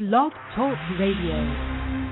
Blog Talk Radio.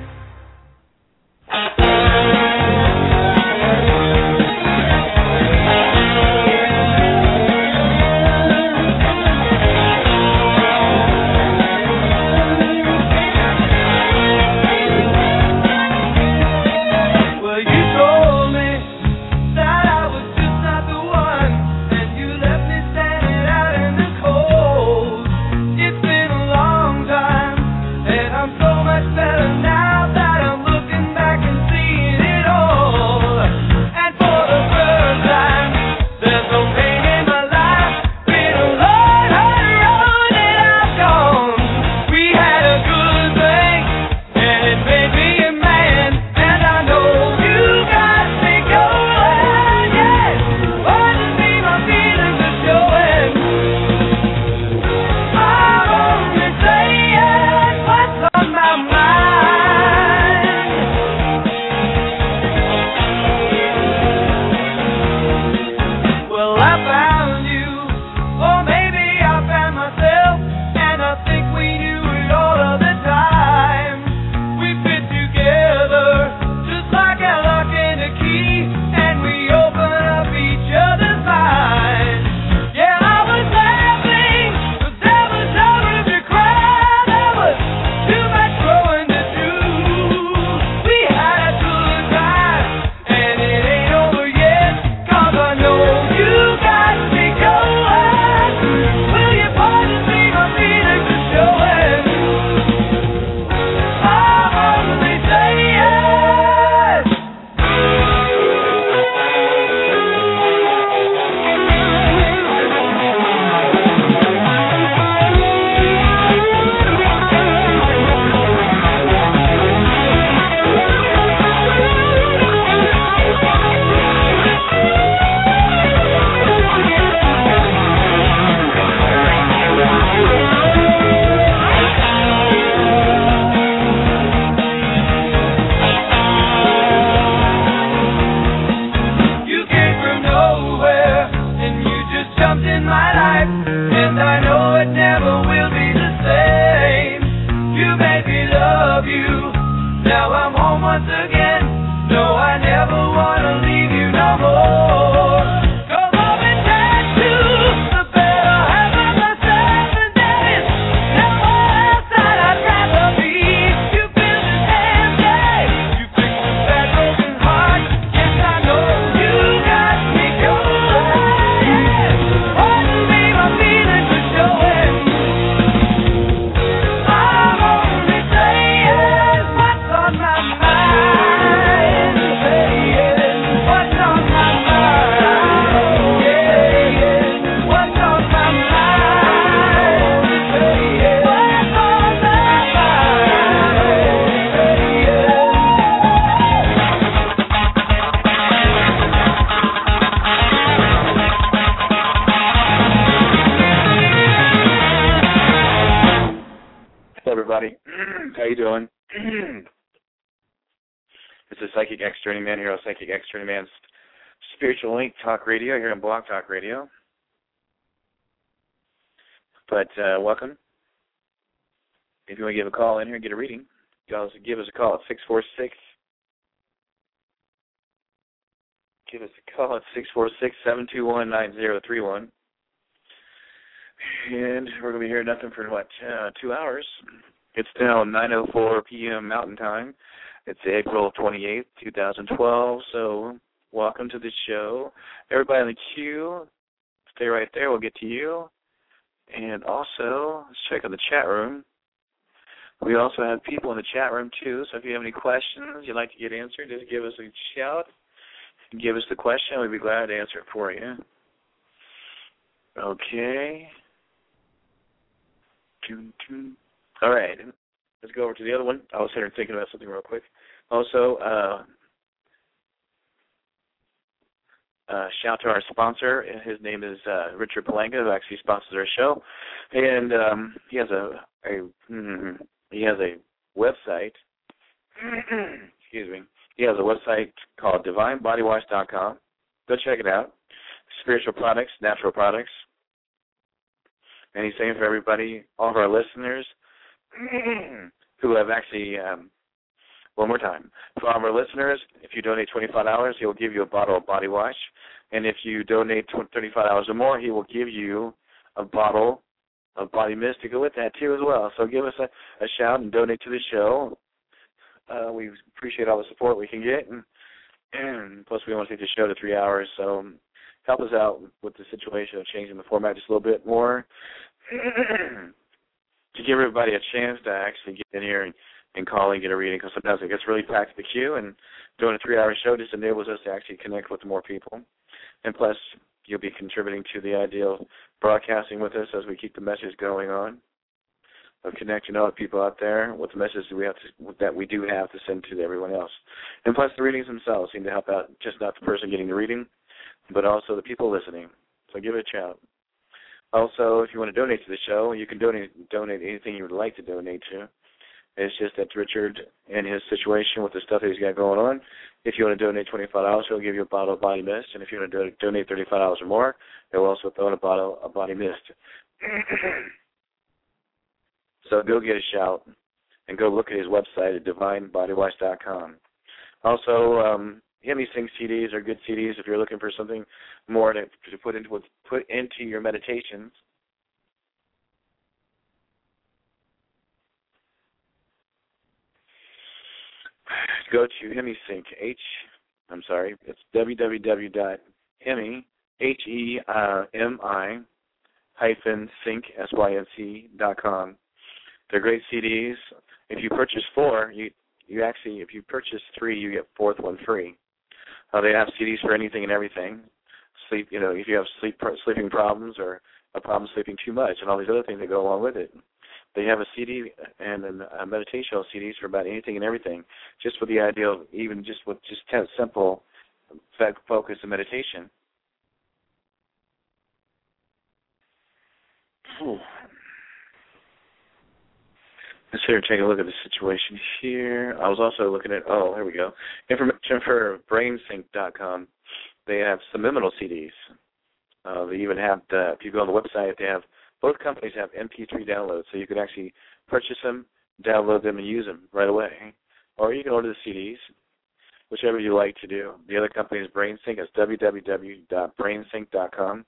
This is Psychic X Journeyman here on Psychic X Journeyman's Spiritual Link Talk Radio here on Blog Talk Radio. But welcome. If you want to give a call in here and get a reading, you can also give us a call at 646. Give us a call at 646-721-9031. And we're going to be here nothing for, 2 hours. It's now 9:04 p.m. Mountain Time. It's April 28th, 2012, so welcome to the show. Everybody in the queue, stay right there. We'll get to you. And also, let's check out the chat room. We also have people in the chat room, too, so if you have any questions you'd like to get answered, just give us a shout. Give us the question. We'd be glad to answer it for you. Okay. All right. Let's go over to the other one. I was here thinking about something real quick. Also, shout to our sponsor. His name is Richard Palanga, who actually sponsors our show, and he has a website. Excuse me. He has a website called DivineBodyWash.com. Go check it out. Spiritual products, natural products. And he's saying for everybody, all of our listeners, who have actually, one more time, for our listeners, if you donate $25, he will give you a bottle of body wash. And if you donate $35 or more, he will give you a bottle of body mist to go with that, too, as well. So give us a shout and donate to the show. We appreciate all the support we can get. And plus, we want to take the show to 3 hours, so help us out with the situation of changing the format just a little bit more to give everybody a chance to actually get in here and call and get a reading, because sometimes it gets really packed to the queue, and doing a 3-hour show just enables us to actually connect with more people. And plus, you'll be contributing to the idea of broadcasting with us as we keep the message going on, of connecting other people out there with the message that we do have to send to everyone else. And plus, the readings themselves seem to help out just not the person getting the reading, but also the people listening. So give it a shout. Also, if you want to donate to the show, you can donate anything you would like to donate to. It's just that Richard and his situation with the stuff that he's got going on, if you want to donate $25, he'll give you a bottle of body mist. And if you want to donate $35 or more, he'll also throw in a bottle of body mist. So go get a shout and go look at his website at divinebodywash.com. Also, Hemi Sync CDs are good CDs if you're looking for something more to put into your meditations. Go to HemiSync, it's www.hemi, HEMI-sync.com. They're great CDs. If you purchase 4, if you purchase 3, you get 4th one free. They have CDs for anything and everything. If you have sleeping problems or a problem sleeping too much and all these other things that go along with it. They have a CD and a meditation CDs for about anything and everything, just with the idea of even just with just simple focus and meditation. Let's take a look at the situation here. I was also looking at, here we go, information for BrainSync.com. They have subliminal CDs. They even have, if you go on the website, both companies have MP3 downloads, so you can actually purchase them, download them, and use them right away. Or you can order the CDs, whichever you like to do. The other company is BrainSync. It's www.brainsync.com.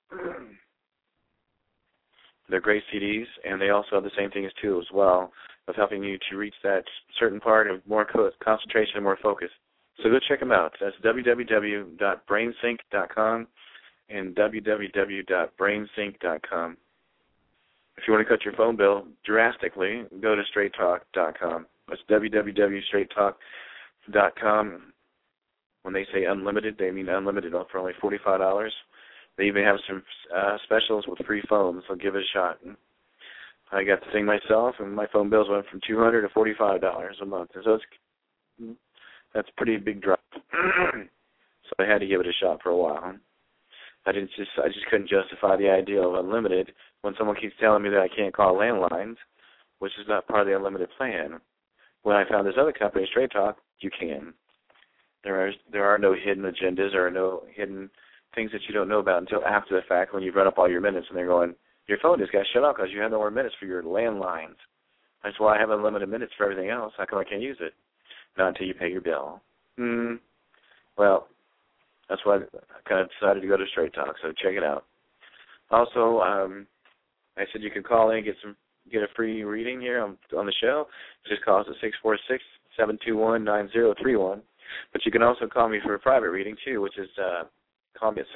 They're great CDs, and they also have the same thing as well, of helping you to reach that certain part of more concentration and more focus. So go check them out. That's www.brainsync.com and www.brainsync.com. If you want to cut your phone bill drastically, go to straighttalk.com. That's www.straighttalk.com. When they say unlimited, they mean unlimited for only $45. They even have some specials with free phones, so give it a shot. I got the thing myself, and my phone bills went from $200 to $45 a month. And so that's a pretty big drop. So I had to give it a shot for a while. I just couldn't justify the idea of unlimited when someone keeps telling me that I can't call landlines, which is not part of the unlimited plan. When I found this other company, Straight Talk, you can. There are no hidden agendas or no hidden things that you don't know about until after the fact when you've run up all your minutes and they're going, your phone just got shut off because you have no more minutes for your landlines. That's why I have unlimited minutes for everything else. How come I can't use it? Not until you pay your bill. Well, that's why I kind of decided to go to Straight Talk, so check it out. Also, I said you can call in and get a free reading here on the show. Just call us at 646-721-9031. But you can also call me for a private reading, too, which is call me at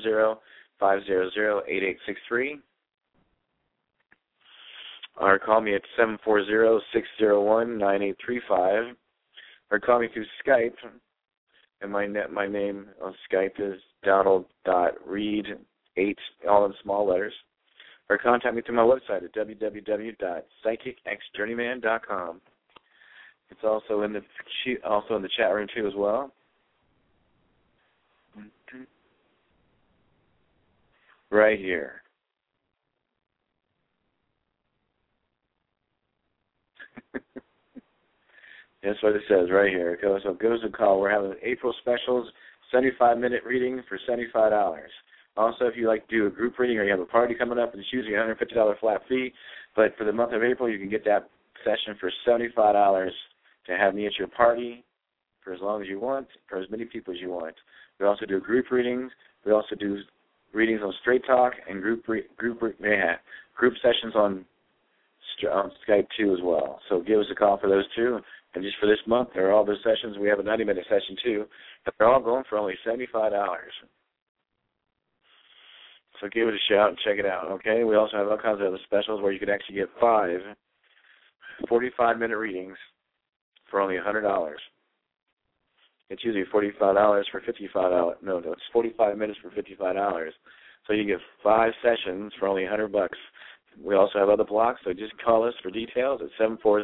740-500-8863. Or call me at 740-601-9835. Or call me through Skype. And my name on Skype is Donald.Reed8, all in small letters. Or contact me through my website at www.psychicxjourneyman.com. It's also in the chat room too as well. Right here. That's what it says right here. So give us a call. We're having April specials, 75-minute reading for $75. Also, if you like to do a group reading or you have a party coming up, it's usually a $150 flat fee. But for the month of April, you can get that session for $75 to have me at your party for as long as you want, for as many people as you want. We also do group readings. We also do readings on Straight Talk and group sessions on Skype too as well. So give us a call for those two. And just for this month, there are all those sessions. We have a 90-minute session too. But they're all going for only $75. So give it a shout and check it out, okay? We also have all kinds of other specials where you can actually get 5 45-minute readings for only $100. It's usually $45 for $55. No, it's 45 minutes for $55. So you get 5 sessions for only $100. We also have other blocks, so just call us for details at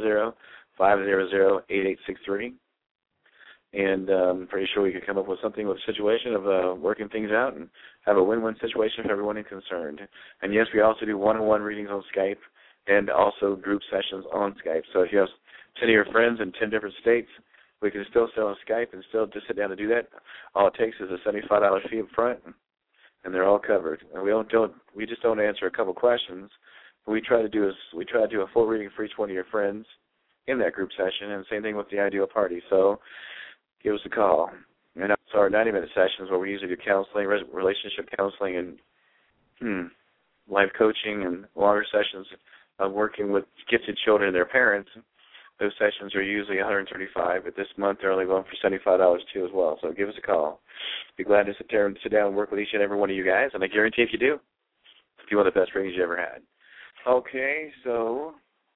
740-500-8863. And I'm pretty sure we could come up with something with a situation of working things out and have a win-win situation for everyone concerned. And, yes, we also do one-on-one readings on Skype and also group sessions on Skype. So if you have 10 of your friends in 10 different states, we can still sell on Skype and still just sit down and do that. All it takes is a $75 fee up front, and they're all covered. And we just don't answer a couple questions. What we try to do is a full reading for each one of your friends in that group session, and same thing with the ideal party. So give us a call. And also our 90-minute sessions where we usually do counseling, relationship counseling, and life coaching, and longer sessions of working with gifted children and their parents. Those sessions are usually $135, but this month they're only going for $75 too as well. So give us a call. Be glad to sit down and work with each and every one of you guys, and I guarantee if you do, it'll be one of the best readings you ever had. Okay, so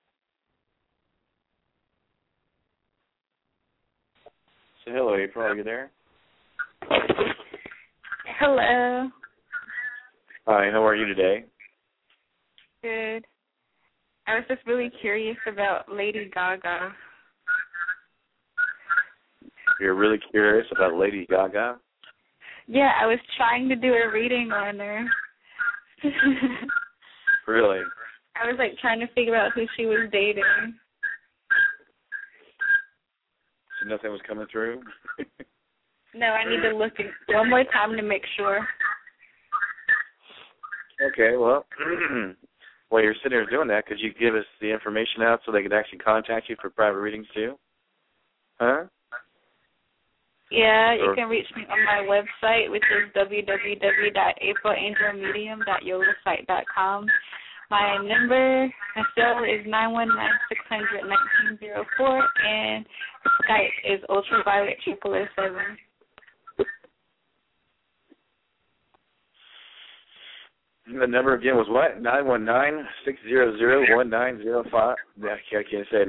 hello, April, are you there? Hello. Hi, how are you today? Good. I was just really curious about Lady Gaga. You're really curious about Lady Gaga? Yeah, I was trying to do a reading on her. Really? I was trying to figure out who she was dating. So nothing was coming through? No, I need to look one more time to make sure. Okay, well, while you're sitting here doing that, could you give us the information out so they could actually contact you for private readings too? Huh? Yeah, you can reach me on my website, which is www.aprilAngelMedium.yolasite.com. My number, my cell is 919-600-1904, and Skype is ultraviolet007. The number again was what? 919-600-1905. I can't say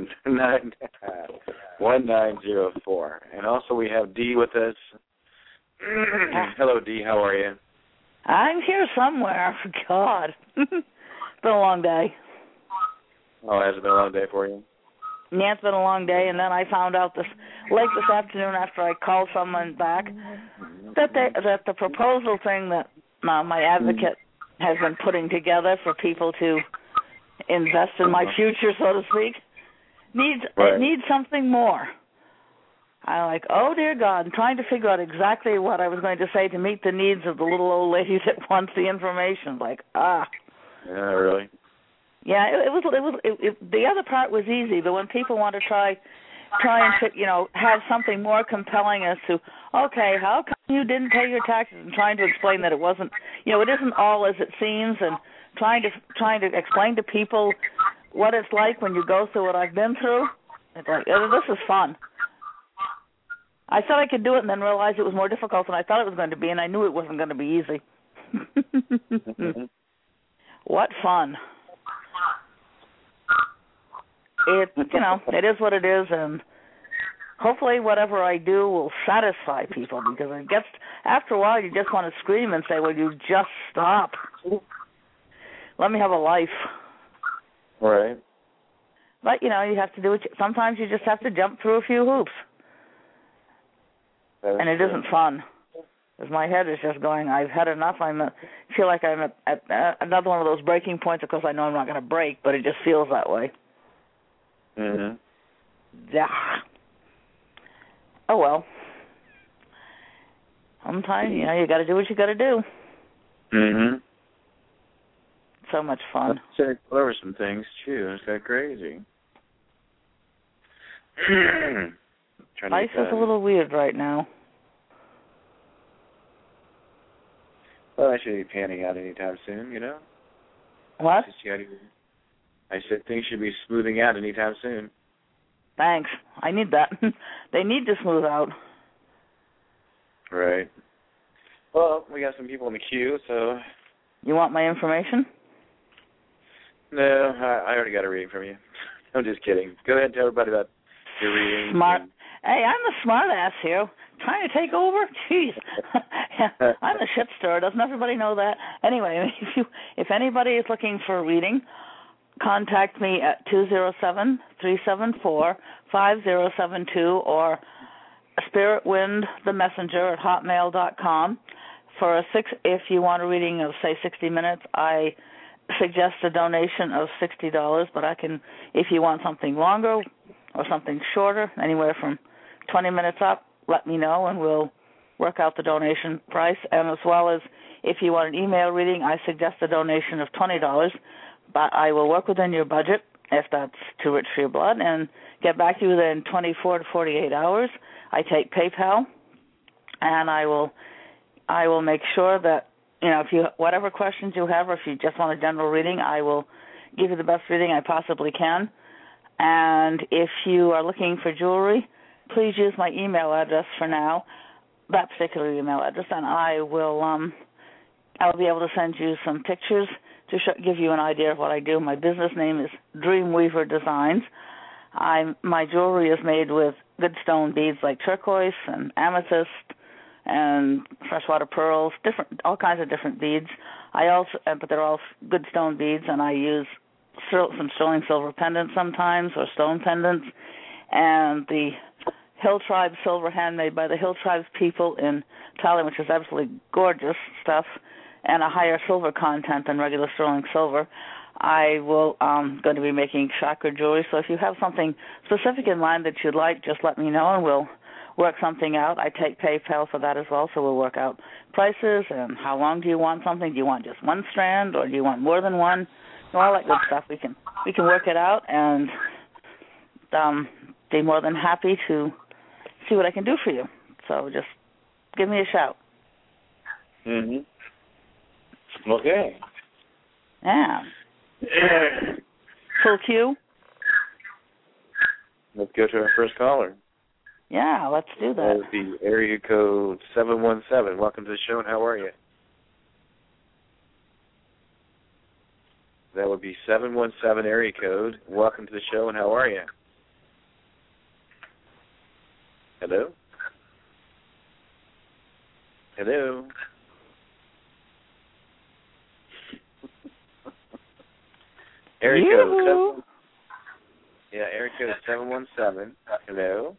1904. And also we have Dee with us. Hello, Dee. How are you? I'm here somewhere. God. It's been a long day. Oh, has it been a long day for you? Yeah, it's been a long day, and then I found out late this afternoon after I called someone back that the proposal thing that my advocate has been putting together for people to invest in my future, so to speak, needs something more. I'm like, oh, dear God, I'm trying to figure out exactly what I was going to say to meet the needs of the little old lady that wants the information. Yeah, really? Yeah, it was. The other part was easy, but when people want to try and have something more compelling as to, okay, how come you didn't pay your taxes, and trying to explain that it wasn't, it isn't all as it seems, and trying to explain to people what it's like when you go through what I've been through. It's like, this is fun. I thought I could do it, and then realized it was more difficult than I thought it was going to be, and I knew it wasn't going to be easy. What fun. It is what it is, and hopefully whatever I do will satisfy people, because it gets, after a while, you just want to scream and say, will you just stop? Let me have a life. Right. But, you have to do it. Sometimes you just have to jump through a few hoops. And it isn't fun. Because my head is just going, I've had enough. Feel like I'm at another one of those breaking points. Of course, I know I'm not going to break, but it just feels that way. Mm-hmm. Yeah. Oh, well. Sometimes, you got to do what you got to do. Mm-hmm. So much fun. Check over some things, too. It's that crazy. Life is a little weird right now. Well, I should be panning out anytime soon, you know? What? I said things should be smoothing out anytime soon. Thanks. I need that. They need to smooth out. Right. Well, we got some people in the queue, so... You want my information? No, I already got a reading from you. I'm just kidding. Go ahead and tell everybody about your reading. Smart. Hey, I'm the smart ass here. Trying to take over? Jeez. I'm the shit stirrer. Doesn't everybody know that? Anyway, if anybody is looking for a reading, contact me at 207-374-5072 or spiritwindthemessenger@hotmail.com. If you want a reading of, say, 60 minutes, I suggest a donation of $60, but if you want something longer or something shorter, anywhere from 20 minutes up, let me know and we'll work out the donation price. And as well as if you want an email reading, I suggest a donation of $20, but I will work within your budget if that's too rich for your blood and get back to you within 24 to 48 hours. I take PayPal, and I will make sure that, whatever questions you have, or if you just want a general reading, I will give you the best reading I possibly can. And if you are looking for jewelry, please use my email address for now, that particular email address, and I'll be able to send you some pictures to give you an idea of what I do. My business name is Dreamweaver Designs. My jewelry is made with good stone beads like turquoise and amethyst and freshwater pearls, all kinds of different beads. But they're all good stone beads, and I use some sterling silver pendants sometimes, or stone pendants, and the Hill Tribe silver handmade by the Hill Tribe's people in Thailand, which is absolutely gorgeous stuff, and a higher silver content than regular sterling silver. I will going to be making chakra jewelry, so if you have something specific in mind that you'd like, just let me know and we'll work something out. I take PayPal for that as well, so we'll work out prices and how long do you want something. Do you want just one strand or do you want more than one? All that good stuff. We can work it out and be more than happy to see what I can do for you. So just give me a shout. Mhm. Okay. Yeah. Full queue? Let's go to our first caller. Yeah, let's do that. That would be area code 717. Welcome to the show, and how are you? That would be 717 area code. Welcome to the show, and how are you? Hello? Hello? Area code 717. Hello?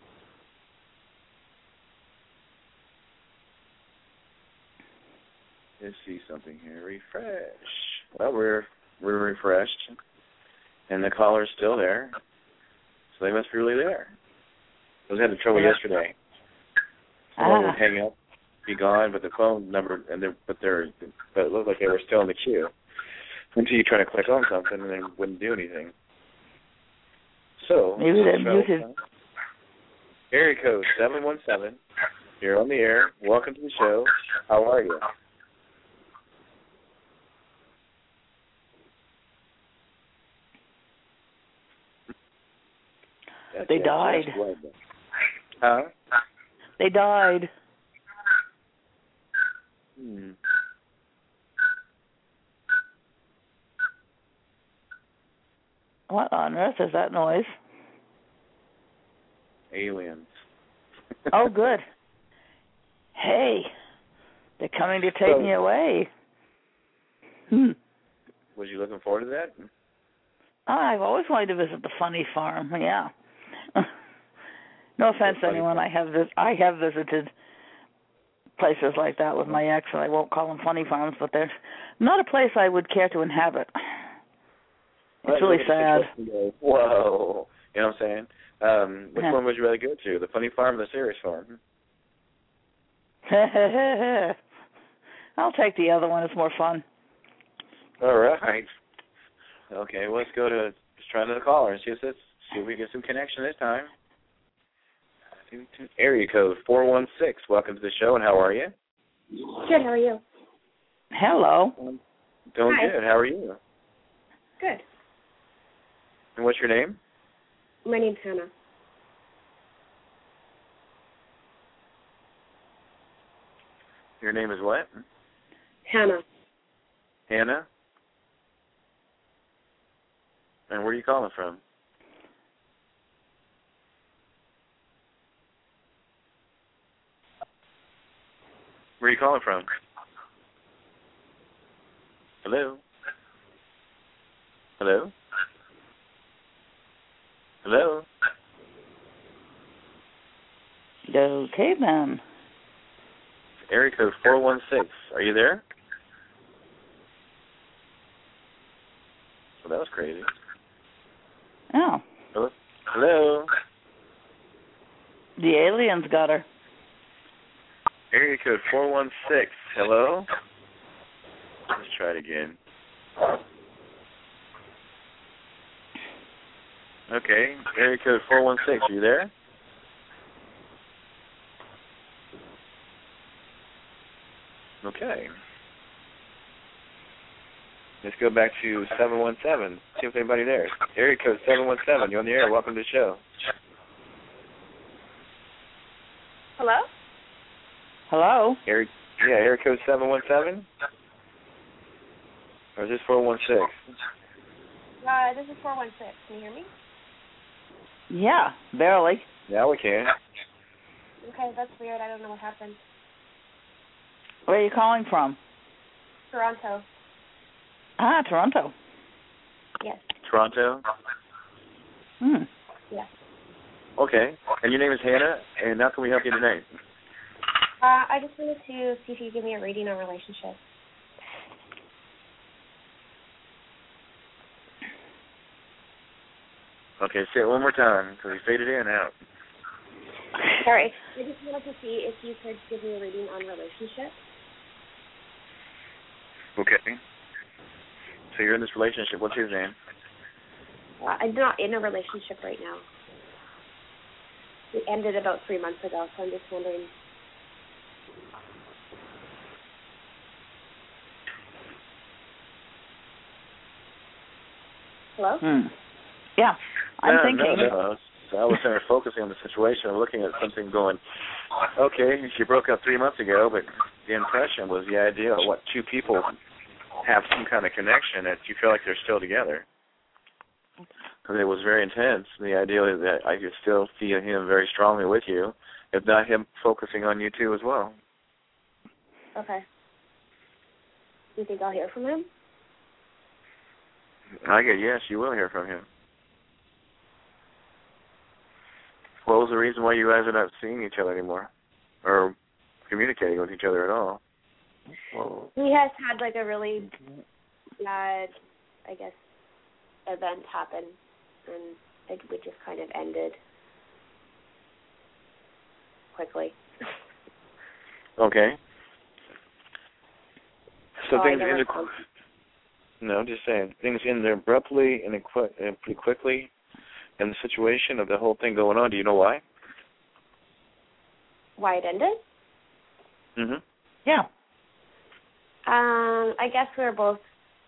Let's see something here. Refresh. Well, we're refreshed, and the caller's still there, so they must be really there. I was having trouble yesterday. Someone would hang up, be gone, but the phone number, but it looked like they were still in the queue until you try to click on something and they wouldn't do anything. So, maybe they're muted. Area code 717. You're on the air. Welcome to the show. How are you? They died. Huh? They died. What on earth is that noise? Aliens. Oh, good. Hey, they're coming to take me away. Was you looking forward to that? I've always wanted to visit the funny farm. Yeah. No offense to anyone. I have visited places like that with my ex, and I won't call them funny farms, but they're not a place I would care to inhabit. It's really sad. Whoa. You know what I'm saying? Which one would you rather go to, the funny farm or the serious farm? I'll take the other one. It's more fun. All right. Okay, well, let's go to just try another caller and see See if we get some connection this time. Area code 416. Welcome to the show, and how are you? Good, how are you? Hello. Doing Hi. good. How are you? Good. And what's your name? My name's Hannah. Your name is what? Hannah. Hannah? And where are you calling from? Where are you calling from? Hello? Hello? Hello? Okay, then. Area code 416. Are you there? Well, that was crazy. Oh. Hello? Hello? The aliens got her. Area code 416. Hello? Let's try it again. Okay. Area code 416. Are you there? Okay. Let's go back to 717. See if there's anybody there. Area code 717. You're on the air. Welcome to the show. Hello? Hello? Area code 717? Or is this 416? This is 416. Can you hear me? Yeah, barely. Now we can. Okay, that's weird. I don't know what happened. Where are you calling from? Toronto. Ah, Toronto. Yes. Toronto? Yes. Okay. And your name is Hannah, and how can we help you tonight? I just wanted to see if you could give me a reading on relationships. Okay, say it one more time, because we faded in and out. Sorry. I just wanted to see if you could give me a reading on relationships. Okay. So you're in this relationship. What's his name? I'm not in a relationship right now. It ended about 3 months ago, so I'm just wondering. Hello? Yeah, I'm thinking. No. So I was kind of focusing on the situation and looking at something going, okay, she broke up 3 months ago, but the impression was the idea of what two people have some kind of connection that you feel like they're still together. Because it was very intense, the idea that I could still feel him very strongly with you, if not him focusing on you too as well. Okay. Do you think I'll hear from him? I get yes, you will hear from him. What was the reason why you guys are not seeing each other anymore, or communicating with each other at all? He has had like a really bad, I guess, event happen, and we just kind of ended quickly. Okay. So things ended. never- No, just saying things ended abruptly and pretty quickly. In the situation of the whole thing going on, do you know why? Why it ended? Mhm. Yeah. I guess we were both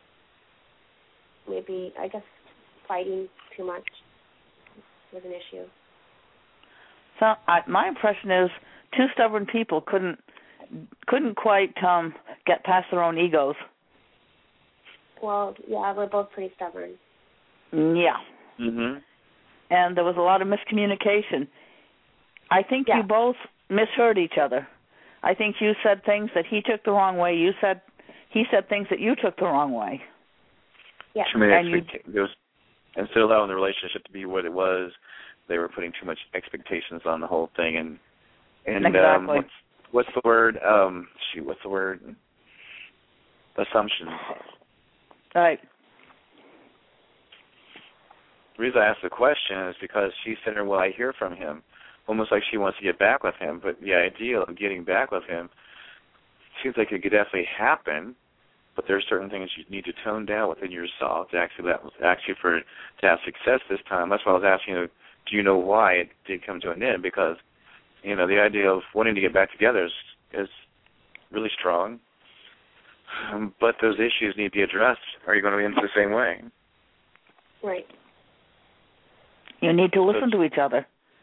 fighting too much was an issue. So my impression is two stubborn people couldn't quite get past their own egos. Well, yeah, we're both pretty stubborn. Yeah. Mhm. And there was a lot of miscommunication. I think you both misheard each other. I think you said things that he took the wrong way. He said things that you took the wrong way. Yeah. Instead of allowing the relationship to be what it was, they were putting too much expectations on the whole thing. And exactly. What's the word? What's the word? Assumptions. Right. The reason I asked the question is because she said, well, I hear from him, almost like she wants to get back with him. But the idea of getting back with him seems like it could definitely happen, but there are certain things you need to tone down within yourself to have success this time. That's why I was asking you, do you know why it did come to an end? Because, the idea of wanting to get back together is really strong, but those issues need to be addressed, or you're going to end the same way. Right. You need to listen to each other.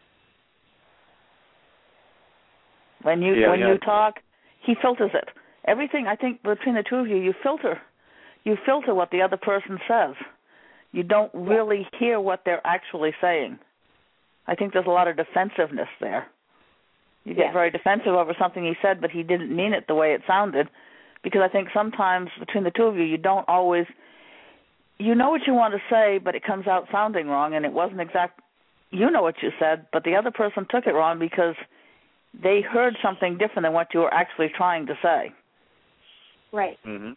When you talk, he filters it. Everything, I think, between the two of you, you filter what the other person says. You don't really hear what they're actually saying. I think there's a lot of defensiveness there. You get very defensive over something he said, but he didn't mean it the way it sounded, because I think sometimes between the two of you, you don't always, you know what you want to say, but it comes out sounding wrong, and it wasn't exact. You know what you said, but the other person took it wrong because they heard something different than what you were actually trying to say. Right. Mm-hmm.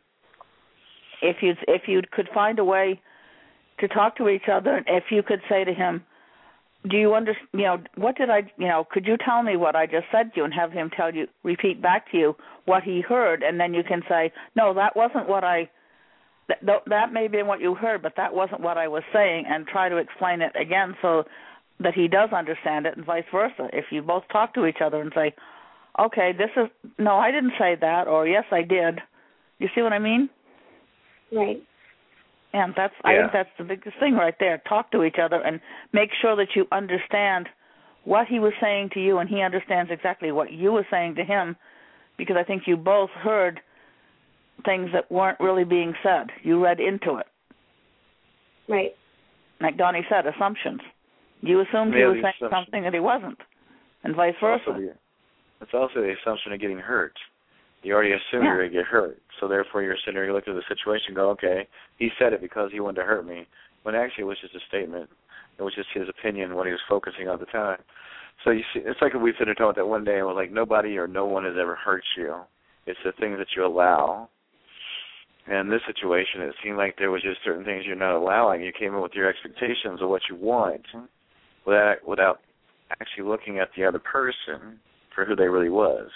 If you could find a way to talk to each other, if you could say to him, do you understand, what did I, could you tell me what I just said to you, and have him repeat back to you what he heard, and then you can say, no, that wasn't what that may have been what you heard, but that wasn't what I was saying, and try to explain it again so that he does understand it, and vice versa. If you both talk to each other and say, okay, no, I didn't say that, or yes, I did. You see what I mean? Right. And I think that's the biggest thing right there. Talk to each other and make sure that you understand what he was saying to you and he understands exactly what you were saying to him, because I think you both heard things that weren't really being said. You read into it. Right. Like Donnie said, assumptions. You assumed he was saying something that he wasn't, and vice versa. It's also the assumption of getting hurt. You already assume you're going to get hurt, so therefore you're sitting there, you look at the situation and go, okay, he said it because he wanted to hurt me, when actually it was just a statement. It was just his opinion, what he was focusing on at the time. So you see, it's like we sitting there talking about that one day, and we're like, nobody or no one has ever hurt you. It's the things that you allow. And in this situation, it seemed like there was just certain things you're not allowing. You came in with your expectations of what you want without actually looking at the other person for who they really was.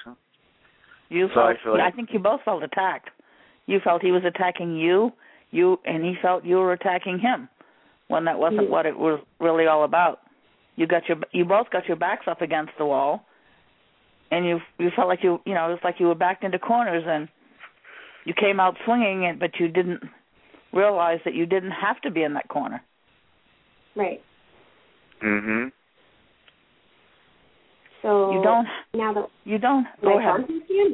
I think you both felt attacked. You felt he was attacking you, and he felt you were attacking him, when that wasn't what it was really all about. You both got your backs up against the wall, and you felt like it was like you were backed into corners, and you came out swinging, but you didn't realize that you didn't have to be in that corner. Right. Mm-hmm. So you don't. Go ahead.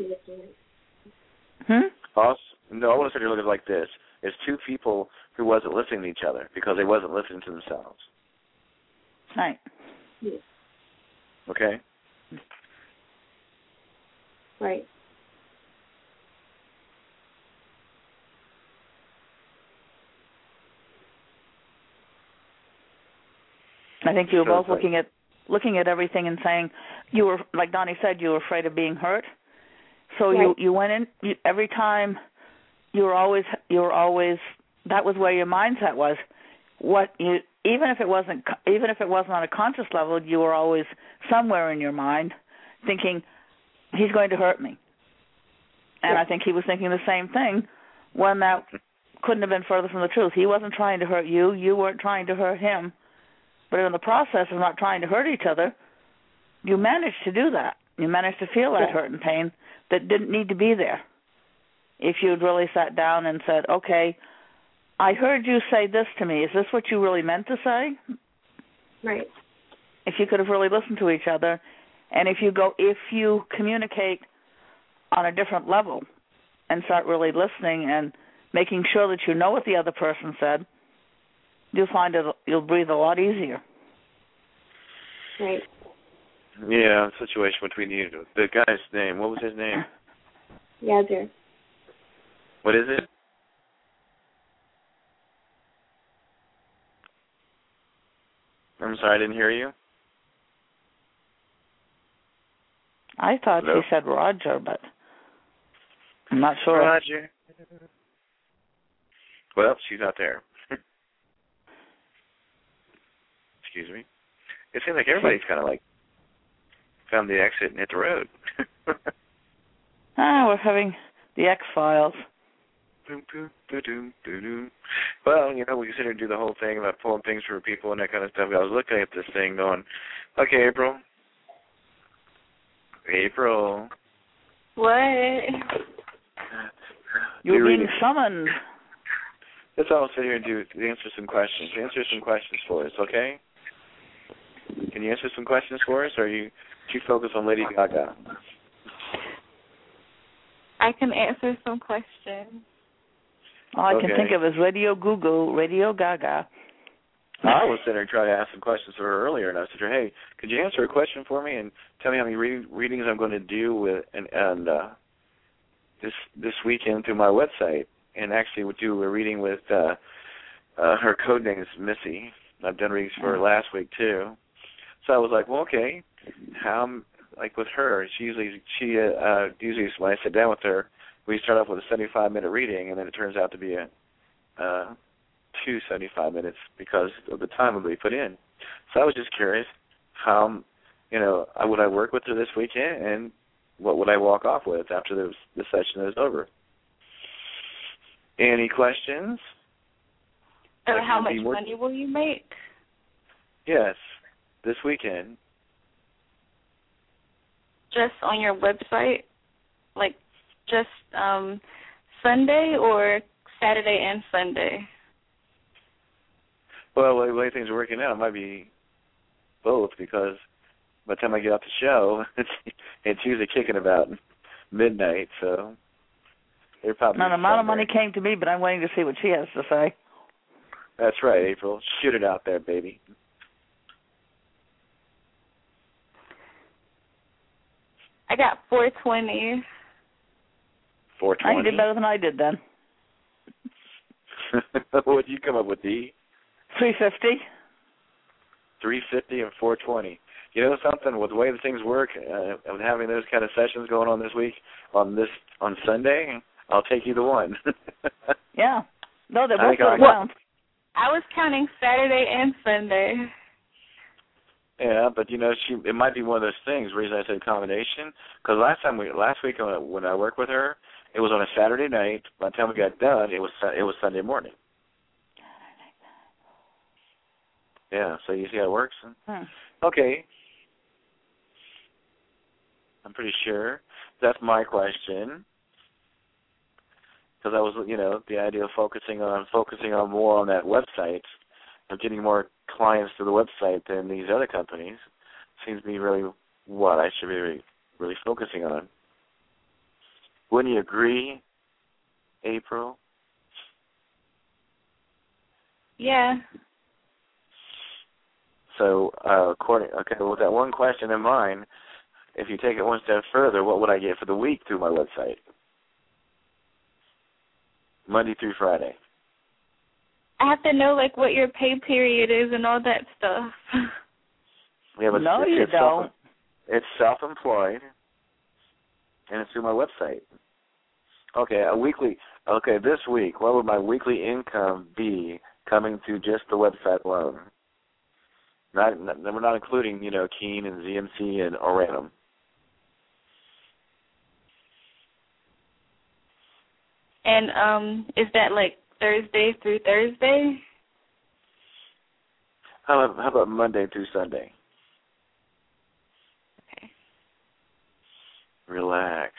No, I want to say look at it like this: it's two people who wasn't listening to each other because they wasn't listening to themselves. Right. Okay. Right. I think you were both looking at everything and saying, you were, like Donnie said, you were afraid of being hurt. So you went in every time. You were always that was where your mindset was. Even if it wasn't on a conscious level, you were always somewhere in your mind thinking, he's going to hurt me. And I think he was thinking the same thing, when that couldn't have been further from the truth. He wasn't trying to hurt you. You weren't trying to hurt him. But in the process of not trying to hurt each other, you managed to do that. You managed to feel that hurt and pain that didn't need to be there. If you'd really sat down and said, okay, I heard you say this to me. Is this what you really meant to say? Right. If you could have really listened to each other, and if you communicate on a different level and start really listening and making sure that you know what the other person said, you'll find you'll breathe a lot easier. Right. Yeah, situation between you. The guy's name, what was his name? Yazir. What is it? I'm sorry, I didn't hear you. I thought she said Roger, but I'm not sure. Roger. Well, she's not there. Excuse me. It seems like everybody's kind of like found the exit and hit the road. We're having the X-Files. Well, you know, we sit here and do the whole thing about pulling things for people and that kind of stuff. I was looking at this thing going, okay, April. What? You're being summoned. Let's all sit here and answer some questions. Answer some questions for us, okay? Can you answer some questions for us, or are you too focused on Lady Gaga? I can answer some questions. All I can think of is Radio Gaga. I was sitting there trying to ask some questions for her earlier, and I said to her, hey, could you answer a question for me and tell me how many readings I'm going to do with this weekend through my website? And actually would do a reading with her code name is Missy. I've done readings for her last week too. So I was like, well, okay, how like with her, she usually when I sit down with her, we start off with a 75-minute reading, and then it turns out to be a 2 75 minutes because of the time that we put in. So I was just curious how, would I work with her this weekend, and what would I walk off with after the session is over? Any questions? How much money will you make? Yes, this weekend. Just on your website? Like just Sunday or Saturday and Sunday? Well, the way things are working out, it might be both because by the time I get off the show, it's usually kicking about midnight, so they're probably... Now, the amount of money came to me, but I'm waiting to see what she has to say. That's right, April. Shoot it out there, baby. I got 420. 420? You did better than I did then. What did you come up with, Dee? 350. 350 and 420. You know something? With the way the things work, and having those kind of sessions going on this week, on Sunday, I'll take either one. Yeah. No, they're both good amounts. I was counting Saturday and Sunday. Yeah, but it might be one of those things. The reason I said combination, because last week when I worked with her, it was on a Saturday night. By the time we got done, it was Sunday morning. Yeah, so you see how it works? Okay. I'm pretty sure. That's my question. Because I was, the idea of focusing on more on that website, of getting more clients to the website than these other companies, seems to be really what I should be really focusing on. Wouldn't you agree, April? Yeah. So, with that one question in mind, if you take it one step further, what would I get for the week through my website? Monday through Friday. I have to know, what your pay period is and all that stuff. Yeah, but no, you don't. It's self-employed, and it's through my website. Okay, this week, what would my weekly income be coming through just the website alone? We're not including, Keen and ZMC and Oratum. And is that Thursday through Thursday? How about Monday through Sunday? Okay. Relax.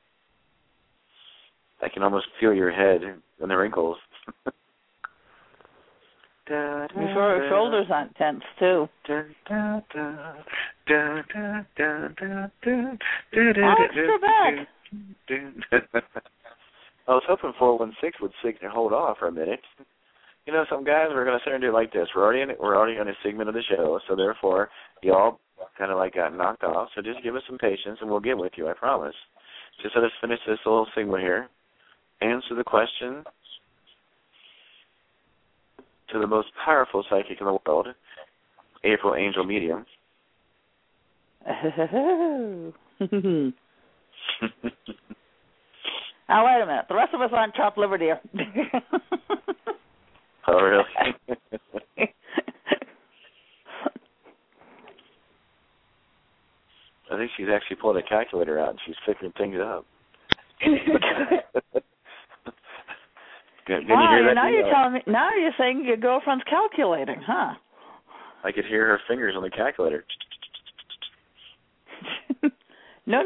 I can almost feel your head and the wrinkles. Make sure her shoulders aren't tense, too. Extra back. I was hoping 416 would hold off for a minute. Some guys, we're going to sit and do it like this. We're already on a segment of the show, so therefore, you all kind of got knocked off. So just give us some patience, and we'll get with you, I promise. Just let us finish this little segment here. Answer the question to the most powerful psychic in the world, April Angel Medium. Now, wait a minute. The rest of us aren't chopped liver, dear. Oh, really? I think she's actually pulled a calculator out and she's figuring things up. Did you hear that? Now you're telling me. Now you're saying your girlfriend's calculating, huh? I could hear her fingers on the calculator. No.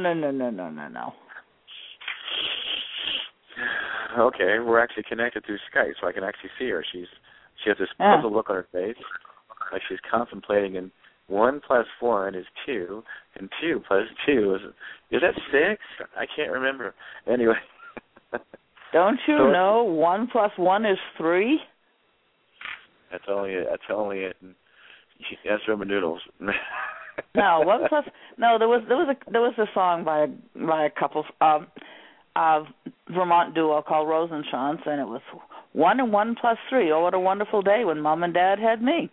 Okay, we're actually connected through Skype, so I can actually see her. She has this puzzled look on her face, like she's contemplating. And 1 plus 1 is 2, and 2 plus 2 is that 6? I can't remember. Anyway. Don't you know 1 plus 1 is 3? That's only it. That's Roman noodles. No, 1 plus. No, there was a song by a couple Vermont duo called Rosenschantz, and it was 1 and 1 plus 3. Oh, what a wonderful day when Mom and Dad had me.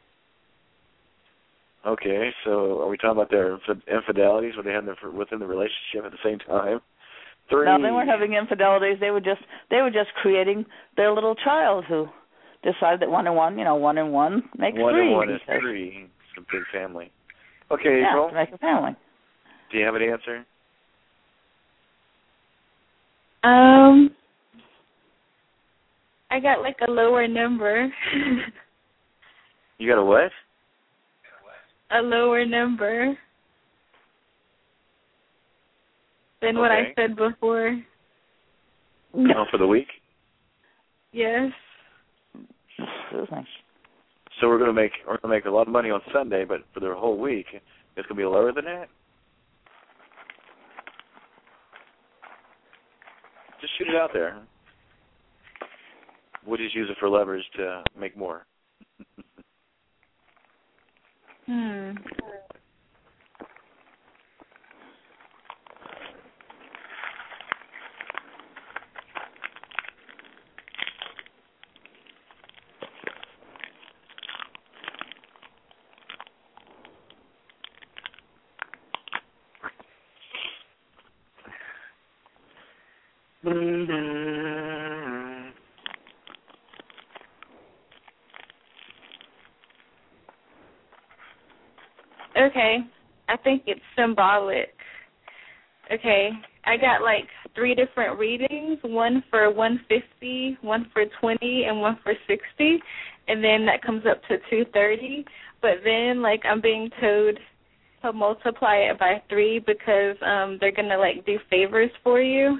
Okay, so are we talking about their infidelities when they had within the relationship at the same time? 3. No, they weren't having infidelities. They were just creating their little child who decided that 1 and 1, 1 and 1 makes 3. 1 and 1 is 3. It's a big family. Okay, April. Yeah, to make a family. Do you have an answer? I got like a lower number. You got a what? A lower number than what I said before. Oh, for the week? Yes. So we're gonna make a lot of money on Sunday, but for the whole week, it's gonna be lower than that. Just shoot it out there. We'll just use it for levers to make more. Okay, I think it's symbolic. Okay, I got like 3 different readings, one for 150, one for 20, and one for 60, and then that comes up to 230. But then, like, I'm being told to multiply it by 3 because they're gonna like do favors for you.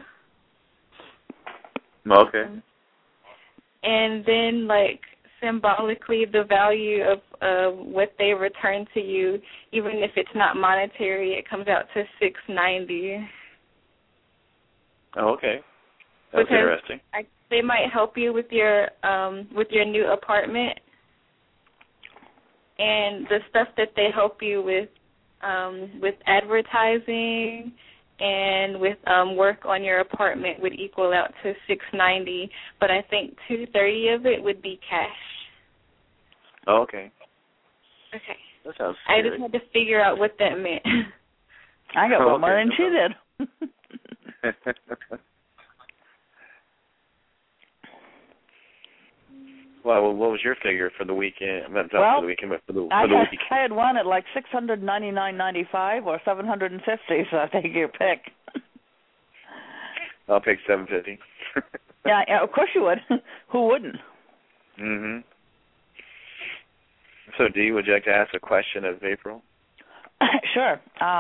Okay. And then, like, symbolically, the value of what they return to you, even if it's not monetary, it comes out to $690. Oh, okay. That's interesting. They might help you with your new apartment, and the stuff that they help you with advertising and with work on your apartment would equal out to $690, but I think $230 of it would be cash. Oh, okay. Okay. That sounds I scary. just had to figure out what that meant. I got one more than she did. Well, what was your figure for the weekend? Not for the weekend, but for the week. I had one at like $699.95 or $750, so I take your pick. I'll pick $750. Yeah, of course you would. Who wouldn't? Mhm. So, Dee, would you like to ask a question of April? Sure.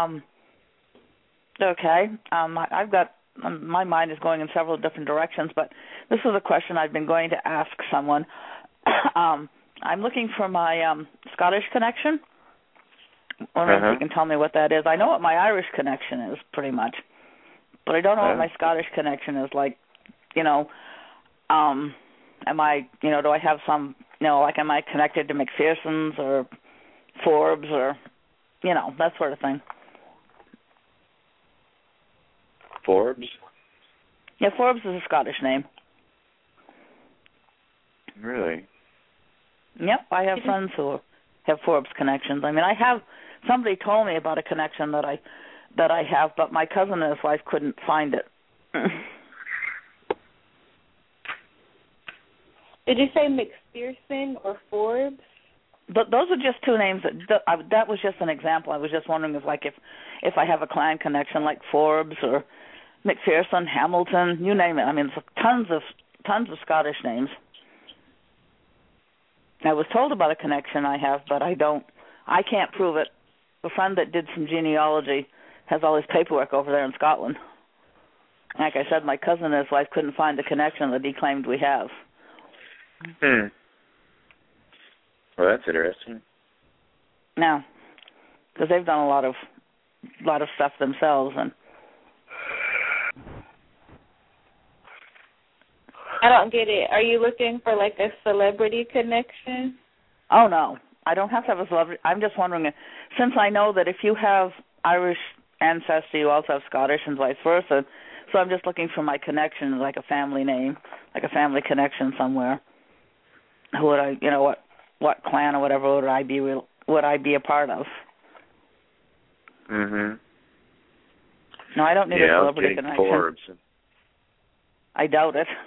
Okay. I've got my mind is going in several different directions, but this is a question I've been going to ask someone. I'm looking for my Scottish connection. I wonder if you can tell me what that is. I know what my Irish connection is, pretty much, but I don't know what my Scottish connection is. Like, am I, do I have some, like, am I connected to McPherson's or Forbes or, that sort of thing? Forbes? Yeah, Forbes is a Scottish name. Really? Yep, I have friends who have Forbes connections. I mean, somebody told me about a connection that I have, but my cousin and his wife couldn't find it. Did you say McPherson or Forbes? But those are just two names. That was just an example. I was just wondering if I have a clan connection like Forbes or McPherson, Hamilton, you name it. I mean, tons of tons of Scottish names. I was told about a connection I have, but I can't prove it. The friend that did some genealogy has all his paperwork over there in Scotland. Like I said, my cousin and his wife couldn't find the connection that he claimed we have. Well, that's interesting. No, because they've done a lot of stuff themselves, and I don't get it. Are you looking for like a celebrity connection? Oh no, I don't have to have a celebrity. I'm just wondering, since I know that if you have Irish ancestry, you also have Scottish, and vice versa. So I'm just looking for my connection, like a family name, like a family connection somewhere. Who would I, what clan or whatever would I be a part of? Mhm. No, I don't need a celebrity connection. Forbes. I doubt it.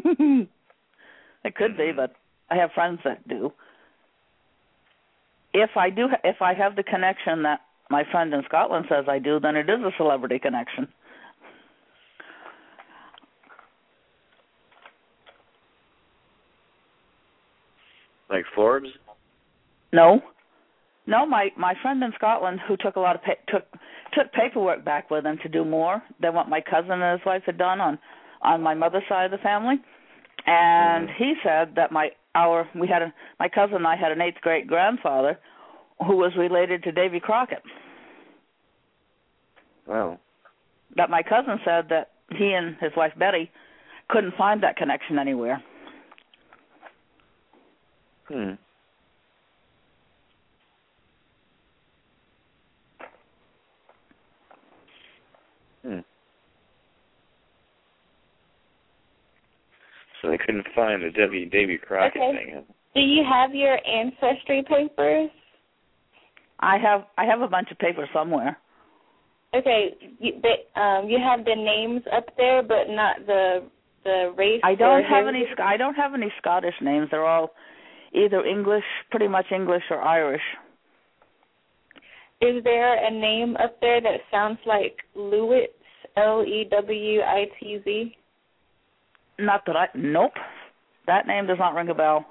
It could be, but I have friends that do. If I have the connection that my friend in Scotland says I do, then it is a celebrity connection. Like Forbes? No, my friend in Scotland who took a lot of took paperwork back with him to do more than what my cousin and his wife had done on my mother's side of the family, and he said that my cousin and I had an 8th great grandfather who was related to Davy Crockett. Wow. That my cousin said that he and his wife Betty couldn't find that connection anywhere. So they couldn't find the Davy Crockett thing. Do you have your ancestry papers? I have a bunch of papers somewhere. Okay, you have the names up there, but not the race. I don't have any Scottish names. They're all either English, pretty much English, or Irish. Is there a name up there that sounds like Lewitz, Lewitz? Nope. That name does not ring a bell.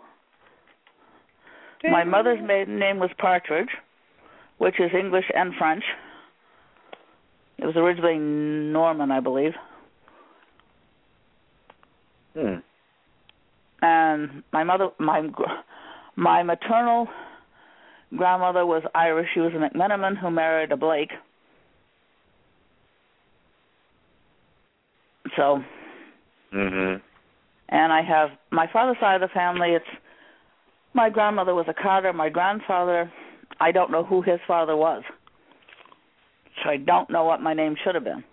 My mother's maiden name was Partridge, which is English and French. It was originally Norman, I believe. And my maternal grandmother was Irish. She was a McMenamin who married a Blake. So. And I have my father's side of the family. It's my grandmother was a Carter. My grandfather, I don't know who his father was. So I don't know what my name should have been.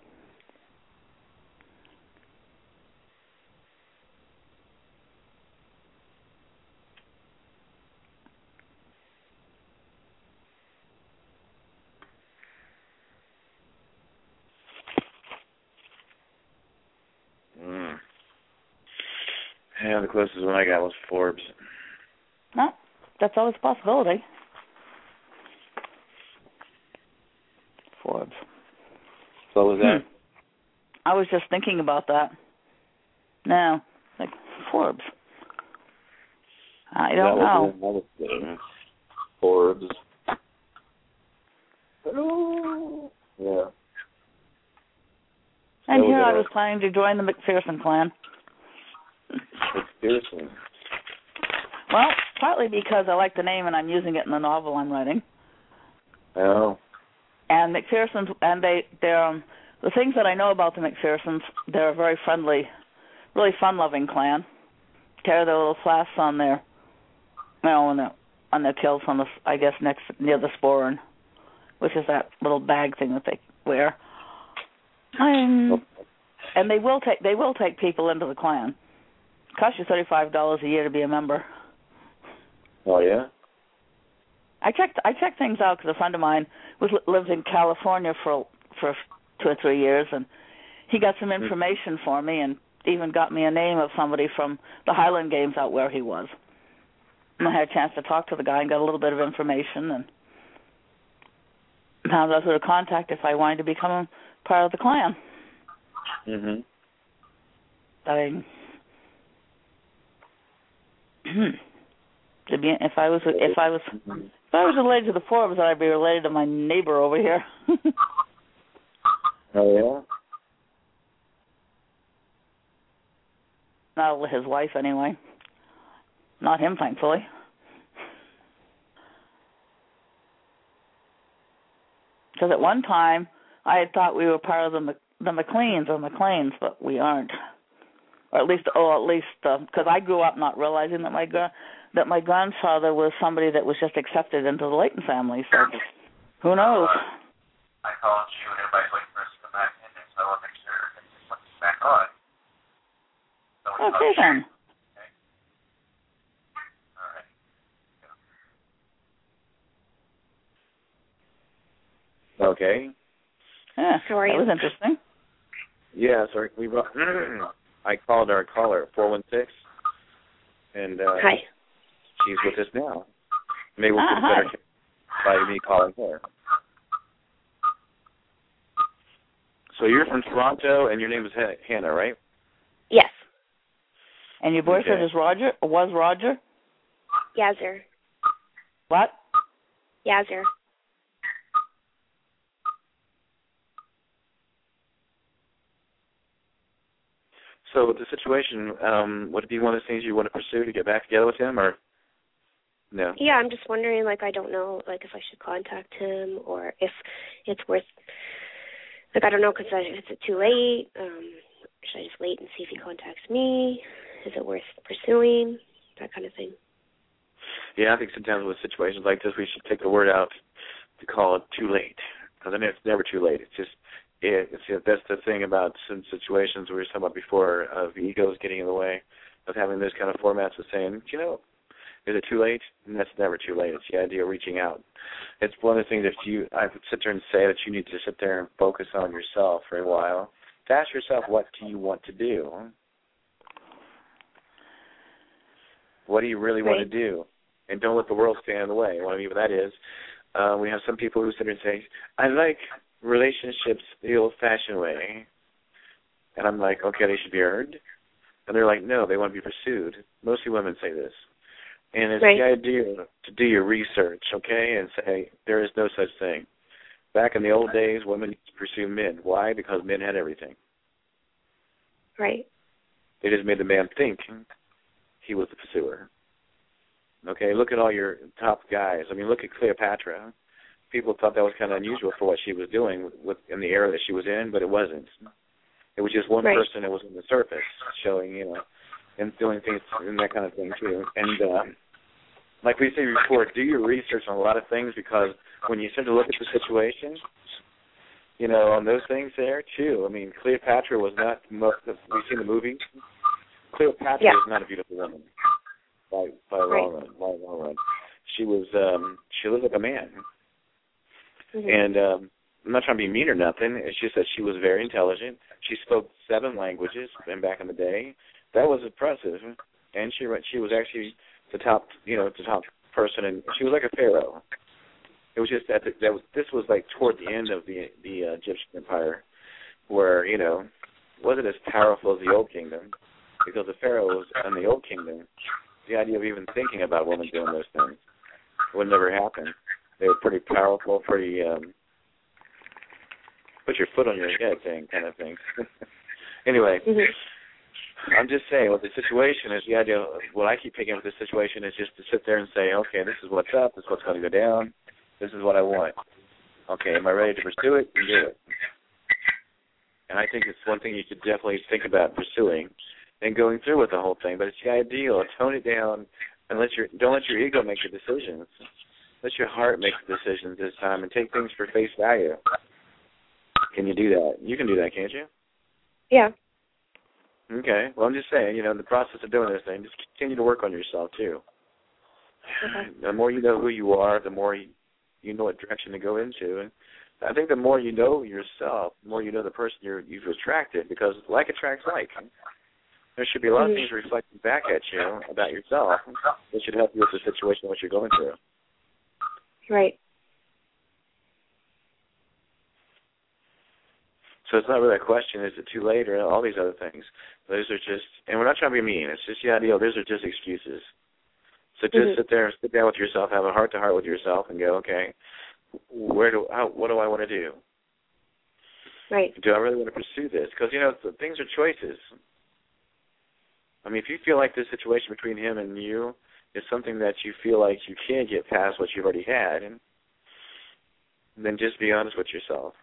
Yeah, the closest one I got was Forbes. No, that's always a possibility. Forbes. What was that? I was just thinking about that. No, like Forbes. I don't know. Another thing. Forbes. Yeah. And here I was planning to join the McPherson clan. McPherson? Well, partly because I like the name and I'm using it in the novel I'm writing. Oh. And McPherson's, and they're the things that I know about the McPhersons, they're a very friendly, really fun-loving clan. Carry their little flasks on their, on their kilts on the, I guess, near the sporran, which is that little bag thing that they wear. And they will take people into the clan. It costs you $35 a year to be a member. Oh yeah. I checked things out because a friend of mine lived in California for 2 or 3 years, and he got some information for me, and even got me a name of somebody from the Highland Games out where he was. And I had a chance to talk to the guy and got a little bit of information, and found out who to contact if I wanted to become part of the clan. If I was related to the Forbes, I'd be related to my neighbor over here. Oh yeah. Not his wife, anyway. Not him, thankfully. Because at one time, I had thought we were part of the McLeans or McLeans, but we aren't. Or at least, because I grew up not realizing that my grandfather was somebody that was just accepted into the Layton family. So, who knows? I called you, and everybody's waiting for us to come back in, so I want to make sure it's back on. Okay, then. Okay. Yeah, that was interesting. Yeah, sorry. I called our caller, 416, and hi. She's with us now. Maybe we'll get better by me calling her. So you're from Toronto, and your name is Hannah, right? Yes. And your boyfriend is Roger? Or was Roger? Yazzer. What? Yazzer. So with the situation, would it be one of the things you want to pursue to get back together with him, or no? Yeah, I'm just wondering, I don't know, if I should contact him or if it's worth, I don't know, because is it too late? Should I just wait and see if he contacts me? Is it worth pursuing? That kind of thing. Yeah, I think sometimes with situations like this, we should take the word out to call it too late, because I mean, it's never too late. It's just, that's the thing about some situations we were talking about before of egos getting in the way of having those kind of formats of saying, is it too late? And that's never too late. It's the idea of reaching out. It's one of the things I would sit there and say that you need to sit there and focus on yourself for a while. To ask yourself, what do you want to do? What do you really want to do? And don't let the world stand in the way. What I mean by that is, we have some people who sit there and say, I like relationships the old-fashioned way. And I'm like, okay, they should be earned. And they're like, no, they want to be pursued. Mostly women say this. And it's the idea to do your research, okay, and say there is no such thing. Back in the old days, women used to pursue men. Why? Because men had everything. Right. They just made the man think he was the pursuer. Okay, look at all your top guys. I mean, look at Cleopatra. People thought that was kind of unusual for what she was doing in the era that she was in, but it wasn't. It was just one person that was on the surface showing, and doing things and that kind of thing, too. And like we said before, do your research on a lot of things, because when you start to look at the situation, on those things there, too. I mean, Cleopatra was not, we've seen the movie. Cleopatra was not a beautiful woman by a long run. She was, she looked like a man. Mm-hmm. And I'm not trying to be mean or nothing. It's just that she was very intelligent. She spoke 7 languages back in the day. That was impressive. And she was actually the top person, and she was like a pharaoh. It was just that this was like toward the end of the Egyptian Empire, where wasn't as powerful as the Old Kingdom, because the pharaohs in the Old Kingdom, the idea of even thinking about women doing those things would never happen. They were pretty powerful, pretty put your foot on your head kind of thing. Anyway, I'm just saying, what the situation is, the idea of what I keep picking up with this situation is just to sit there and say, okay, this is what's up, this is what's going to go down, this is what I want. Okay, am I ready to pursue it? And do it. And I think it's one thing you should definitely think about pursuing and going through with the whole thing. But it's the ideal. Tone it down and don't let your ego make the decisions. Let your heart make the decisions this time and take things for face value. Can you do that? You can do that, can't you? Yeah. Okay. Well, I'm just saying, in the process of doing this thing, just continue to work on yourself, too. Okay. The more you know who you are, the more you know what direction to go into. And I think the more you know yourself, the more you know the person you've attracted, because like attracts like. There should be a lot of things reflecting back at you about yourself that should help you with the situation, what you're going through. Right. So it's not really a question, is it too late, or all these other things. Those are just, and we're not trying to be mean, it's just the idea, those are just excuses. So just sit down with yourself, have a heart-to-heart with yourself, and go, okay, what do I want to do? Right. Do I really want to pursue this? Because, things are choices. I mean, if you feel like this situation between him and you is something that you feel like you can't get past what you've already had, and then just be honest with yourself.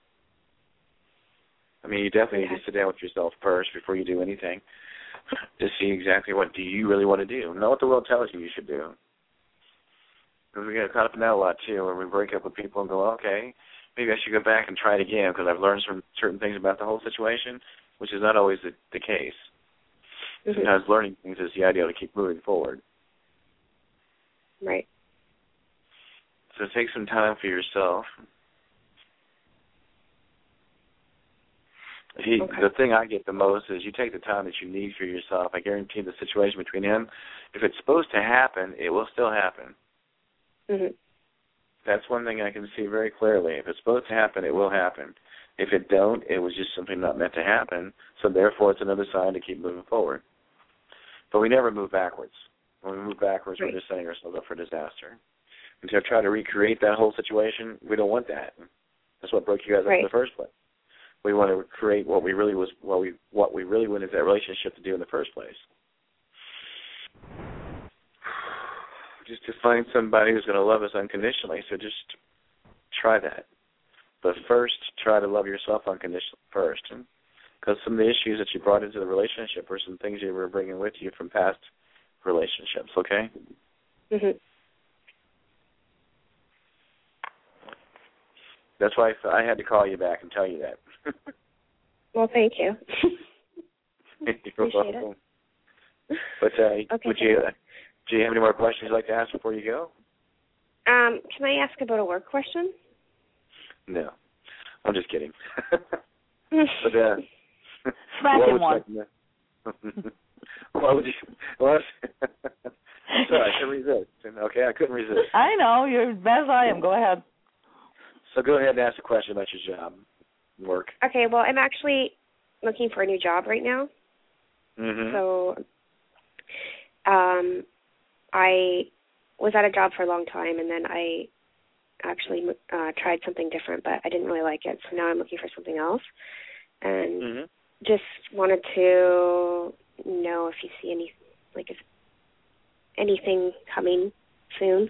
I mean, you definitely need to sit down with yourself first before you do anything to see exactly what do you really want to do, not what the world tells you should do. Because we get caught up in that a lot, too, where we break up with people and go, okay, maybe I should go back and try it again because I've learned some certain things about the whole situation, which is not always the case. Sometimes learning things is the idea to keep moving forward. Right. So take some time for yourself. The thing I get the most is you take the time that you need for yourself. I guarantee the situation between him, if it's supposed to happen, it will still happen. That's one thing I can see very clearly. If it's supposed to happen, it will happen. If it don't, it was just simply not meant to happen, so therefore it's another sign to keep moving forward. But we never move backwards. When we move backwards, we're just setting ourselves up for disaster. And to try to recreate that whole situation, we don't want that. That's what broke you guys up in the first place. We want to create what we really wanted that relationship to do in the first place. Just to find somebody who's going to love us unconditionally. So just try that. But first, try to love yourself unconditionally first. Because some of the issues that you brought into the relationship were some things you were bringing with you from past relationships, okay? That's why I had to call you back and tell you that. Well, thank you. You're welcome. But do you have any more questions you'd like to ask before you go? Can I ask about a work question? No. I'm just kidding. But, smack him one. What would you... What? Sorry, I couldn't resist. Okay, I couldn't resist. I know. You're as bad as I am. Go ahead. So go ahead and ask a question about your job, work. Okay, well, I'm actually looking for a new job right now. So I was at a job for a long time, and then I actually tried something different, but I didn't really like it. So now I'm looking for something else. And just wanted to know if you see if anything coming soon.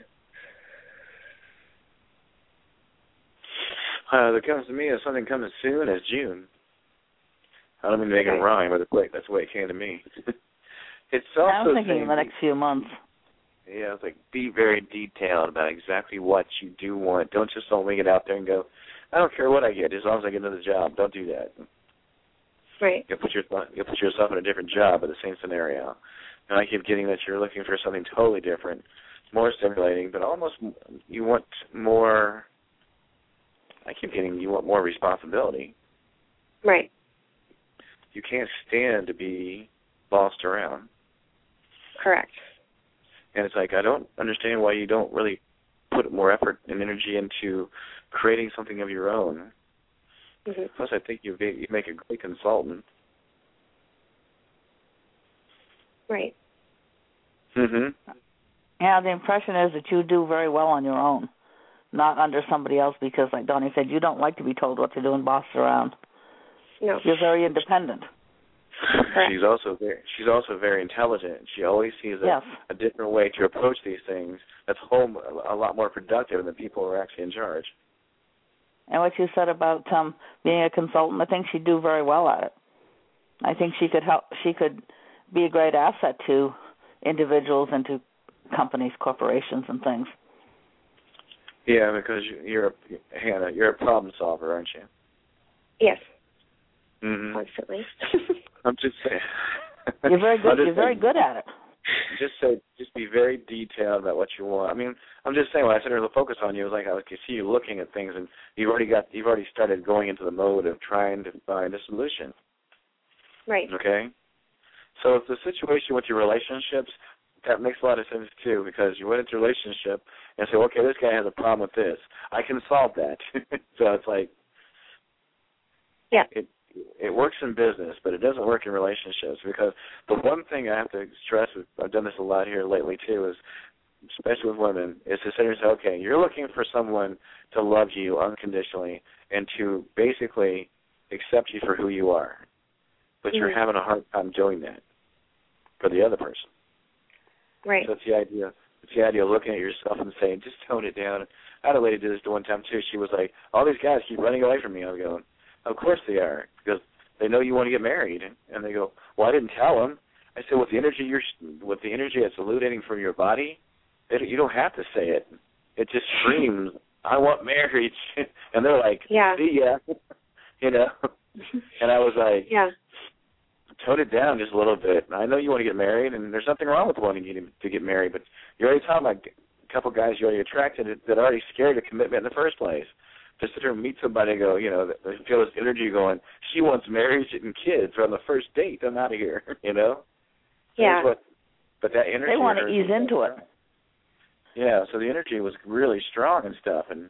That comes to me as something coming soon as June. I don't mean to make it rhyme, but that's the way it came to me. It's also I was thinking in the next few months. Yeah, it's like be very detailed about exactly what you do want. Don't just wing it out there and go, I don't care what I get as long as I get another job. Don't do that. Right. You'll put yourself in a different job, but the same scenario. And I keep getting that you're looking for something totally different, more stimulating, but almost you want more. I keep getting you want more responsibility. Right. You can't stand to be bossed around. Correct. And it's like, I don't understand why you don't really put more effort and energy into creating something of your own. Plus, I think you make a great consultant. Right. Yeah, the impression is that you do very well on your own, not under somebody else, because, like Donnie said, you don't like to be told what to do and bossed around. No. You're very independent. She's also very intelligent. She always sees a different way to approach these things that's a lot more productive than people who are actually in charge. And what you said about being a consultant, I think she'd do very well at it. I think she could help. She could be a great asset to individuals and to companies, corporations, and things. Yeah, because Hannah, you're a problem solver, aren't you? Yes. Constantly. I'm just saying. You're very good. You're very good at it. Just be very detailed about what you want. I mean, I'm just saying when I said to focus on you, it was like I could see you looking at things, and you've already started going into the mode of trying to find a solution. Right. Okay. So it's the situation with your relationships that makes a lot of sense too, because you went into a relationship and say, okay, this guy has a problem with this. I can solve that. So it's like, it works in business, but it doesn't work in relationships, because the one thing I have to stress, I've done this a lot here lately too, is especially with women, is to say to yourself, okay, you're looking for someone to love you unconditionally and to basically accept you for who you are, but you're having a hard time doing that for the other person. Right. So it's the idea of looking at yourself and saying, just tone it down. I had a lady do this one time too. She was like, all these guys keep running away from me. I was going, of course they are, because they know you want to get married. And they go, well, I didn't tell them. I said, with the energy that's emanating from your body, you don't have to say it. It just screams, I want marriage. And they're like, see ya. And I was like, tone it down just a little bit. I know you want to get married, and there's nothing wrong with wanting you to get married, but you're already talking about a couple guys you already attracted that are already scared of commitment in the first place. Just sit there and meet somebody and go, they feel this energy going, she wants marriage and kids on the first date. I'm out of here, Yeah. But that energy. They want to ease into it. Yeah, so the energy was really strong and stuff. And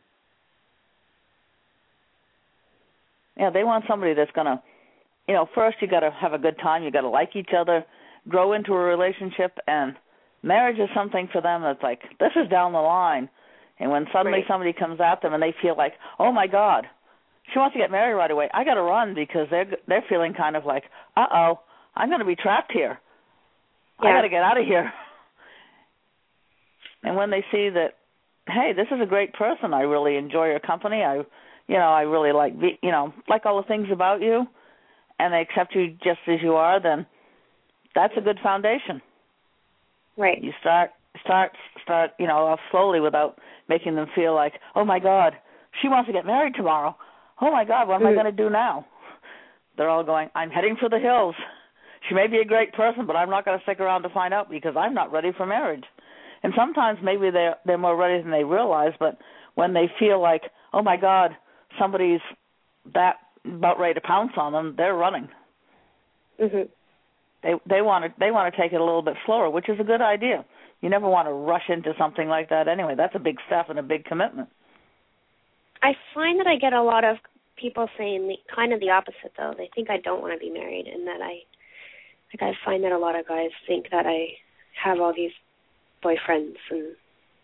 yeah, they want somebody that's going to, first you got to have a good time. You got to like each other, grow into a relationship, and marriage is something for them that's like, this is down the line. And when suddenly somebody comes at them and they feel like, oh, my God, she wants to get married right away, I got to run, because they're feeling kind of like, uh-oh, I'm going to be trapped here. I got to get out of here. And when they see that, hey, this is a great person, I really enjoy your company, I really like all the things about you, and they accept you just as you are, then that's a good foundation. Right. You start off slowly without making them feel like, oh, my God, she wants to get married tomorrow. Oh, my God, what am I going to do now? They're all going, I'm heading for the hills. She may be a great person, but I'm not going to stick around to find out, because I'm not ready for marriage. And sometimes maybe they're more ready than they realize, but when they feel like, oh, my God, somebody's about ready to pounce on them, they're running. Mm-hmm. They want to take it a little bit slower, which is a good idea. You never want to rush into something like that anyway. That's a big step and a big commitment. I find that I get a lot of people saying kind of the opposite, though. They think I don't want to be married, and that I find that a lot of guys think that I have all these boyfriends, and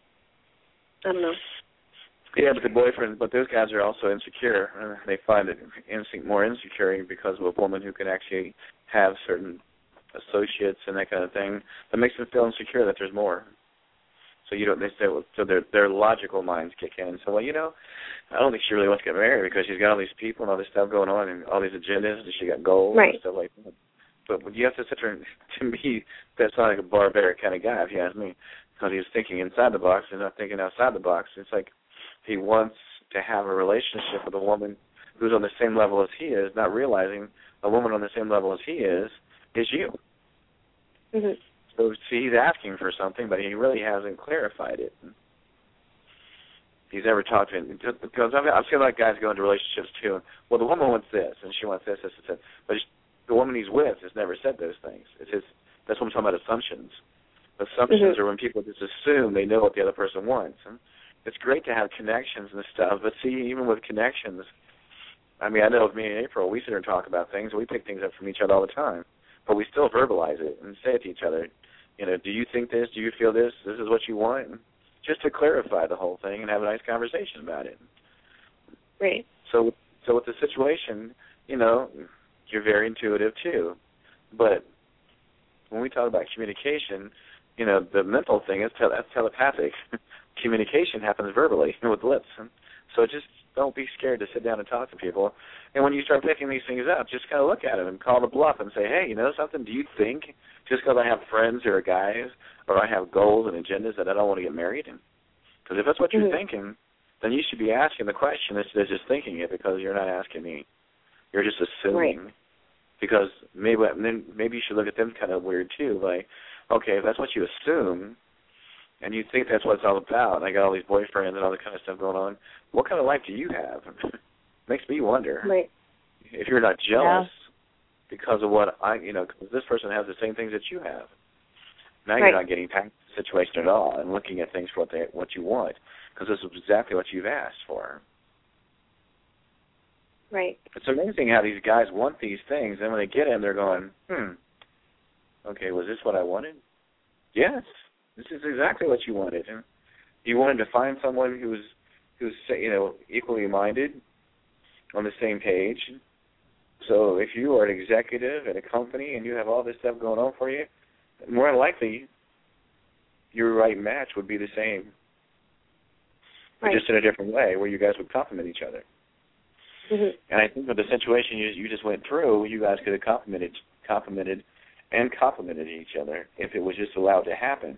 I don't know. Yeah, but those guys are also insecure. They find it more insecure because of a woman who can actually have certain associates and that kind of thing. That makes them feel insecure that there's more. So their logical minds kick in. So, I don't think she really wants to get married because she's got all these people and all this stuff going on and all these agendas, and she got goals and stuff like that. But you have to sit there and, to me, that's not like a barbaric kind of guy, if you ask me, because he's thinking inside the box and not thinking outside the box. It's like he wants to have a relationship with a woman who's on the same level as he is, not realizing a woman on the same level as he is you. Mm-hmm. So, see, he's asking for something, but he really hasn't clarified it. He's never talked to him. Because I've seen like guys go into relationships, too. Well, the woman wants this, and she wants this, this, and this. But the woman he's with has never said those things. That's what I'm talking about, assumptions. Assumptions are when people just assume they know what the other person wants. And it's great to have connections and stuff, but see, even with connections, I mean, I know with me and April, we sit here and talk about things, and we pick things up from each other all the time, but we still verbalize it and say it to each other. Do you think this? Do you feel this? This is what you want? Just to clarify the whole thing and have a nice conversation about it. Right. So with the situation, you're very intuitive too. But when we talk about communication, the mental thing is that's telepathic. Communication happens verbally with lips. So just don't be scared to sit down and talk to people. And when you start picking these things up, just kind of look at them and call the bluff and say, hey, something, do you think just because I have friends who are guys or I have goals and agendas that I don't want to get married? Because if that's what you're thinking, then you should be asking the question instead of just thinking it, because you're not asking me. You're just assuming. Right. Because maybe you should look at them kind of weird too. Like, okay, if that's what you assume and you think that's what it's all about, and I got all these boyfriends and all that kind of stuff going on, what kind of life do you have? Makes me wonder. Right. If you're not jealous because of what because this person has the same things that you have. Now you're not getting past the situation at all and looking at things for what you want, because this is exactly what you've asked for. Right. It's amazing how these guys want these things, and when they get them, they're going, okay, was this what I wanted? Yes, this is exactly what you wanted. And you wanted to find someone who's equally minded, on the same page. So if you are an executive at a company and you have all this stuff going on for you, more than likely your right match would be the same, but just in a different way, where you guys would complement each other. Mm-hmm. And I think with the situation you just went through, you guys could have complimented each other if it was just allowed to happen.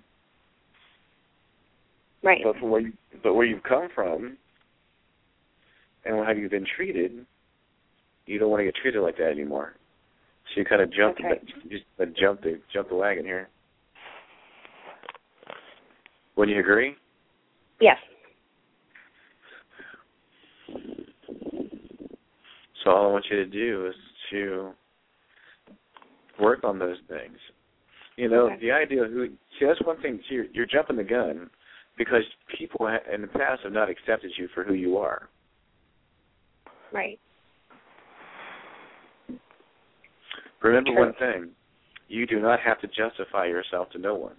Right. But where you've come from and how you've been treated, you don't want to get treated like that anymore. So you kind of jump the wagon here. Wouldn't you agree? Yes. So all I want you to do is to work on those things. The idea of that's one thing. You're jumping the gun because people in the past have not accepted you for who you are. Right. Remember one thing. You do not have to justify yourself to no one.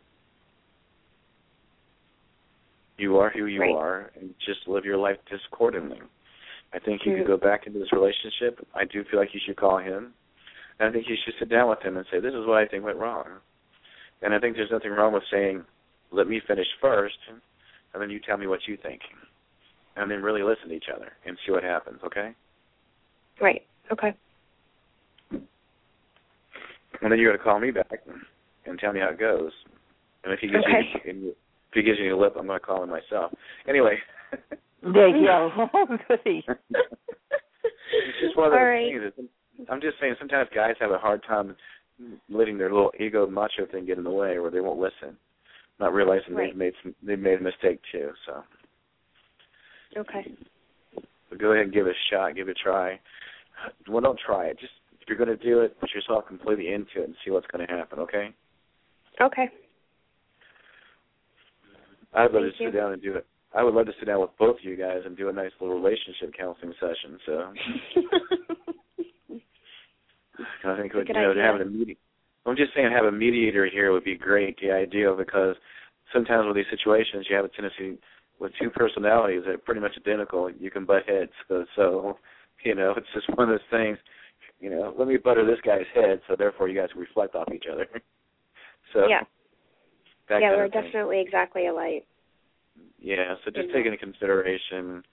You are who you are, and just live your life accordingly. I think you could go back into this relationship. I do feel like you should call him. And I think you should sit down with him and say, this is what I think went wrong. And I think there's nothing wrong with saying, let me finish first, and then you tell me what you think. And then really listen to each other and see what happens, okay? Right. Okay. And then you're going to call me back and tell me how it goes. And if he gives you a lip, I'm going to call him myself. Anyway. There you go. Goody. It's just one of those things. I'm just saying sometimes guys have a hard time letting their little ego macho thing get in the way where they won't listen, not realizing they've made a mistake too. So. Okay. But go ahead and give it a shot, give it a try. Well, don't try it. Just if you're going to do it, put yourself completely into it and see what's going to happen. Okay. Okay. I'd love to sit down and do it. I would love to sit down with both of you guys and do a nice little relationship counseling session. So I think having a meeting. I'm just saying, have a mediator here would be great. The idea, because sometimes with these situations, you have a tendency with two personalities that are pretty much identical. You can butt heads. So it's just one of those things. Let me butter this guy's head, so therefore you guys reflect off each other. So yeah, we're definitely definitely exactly alike. Yeah, so just take into consideration.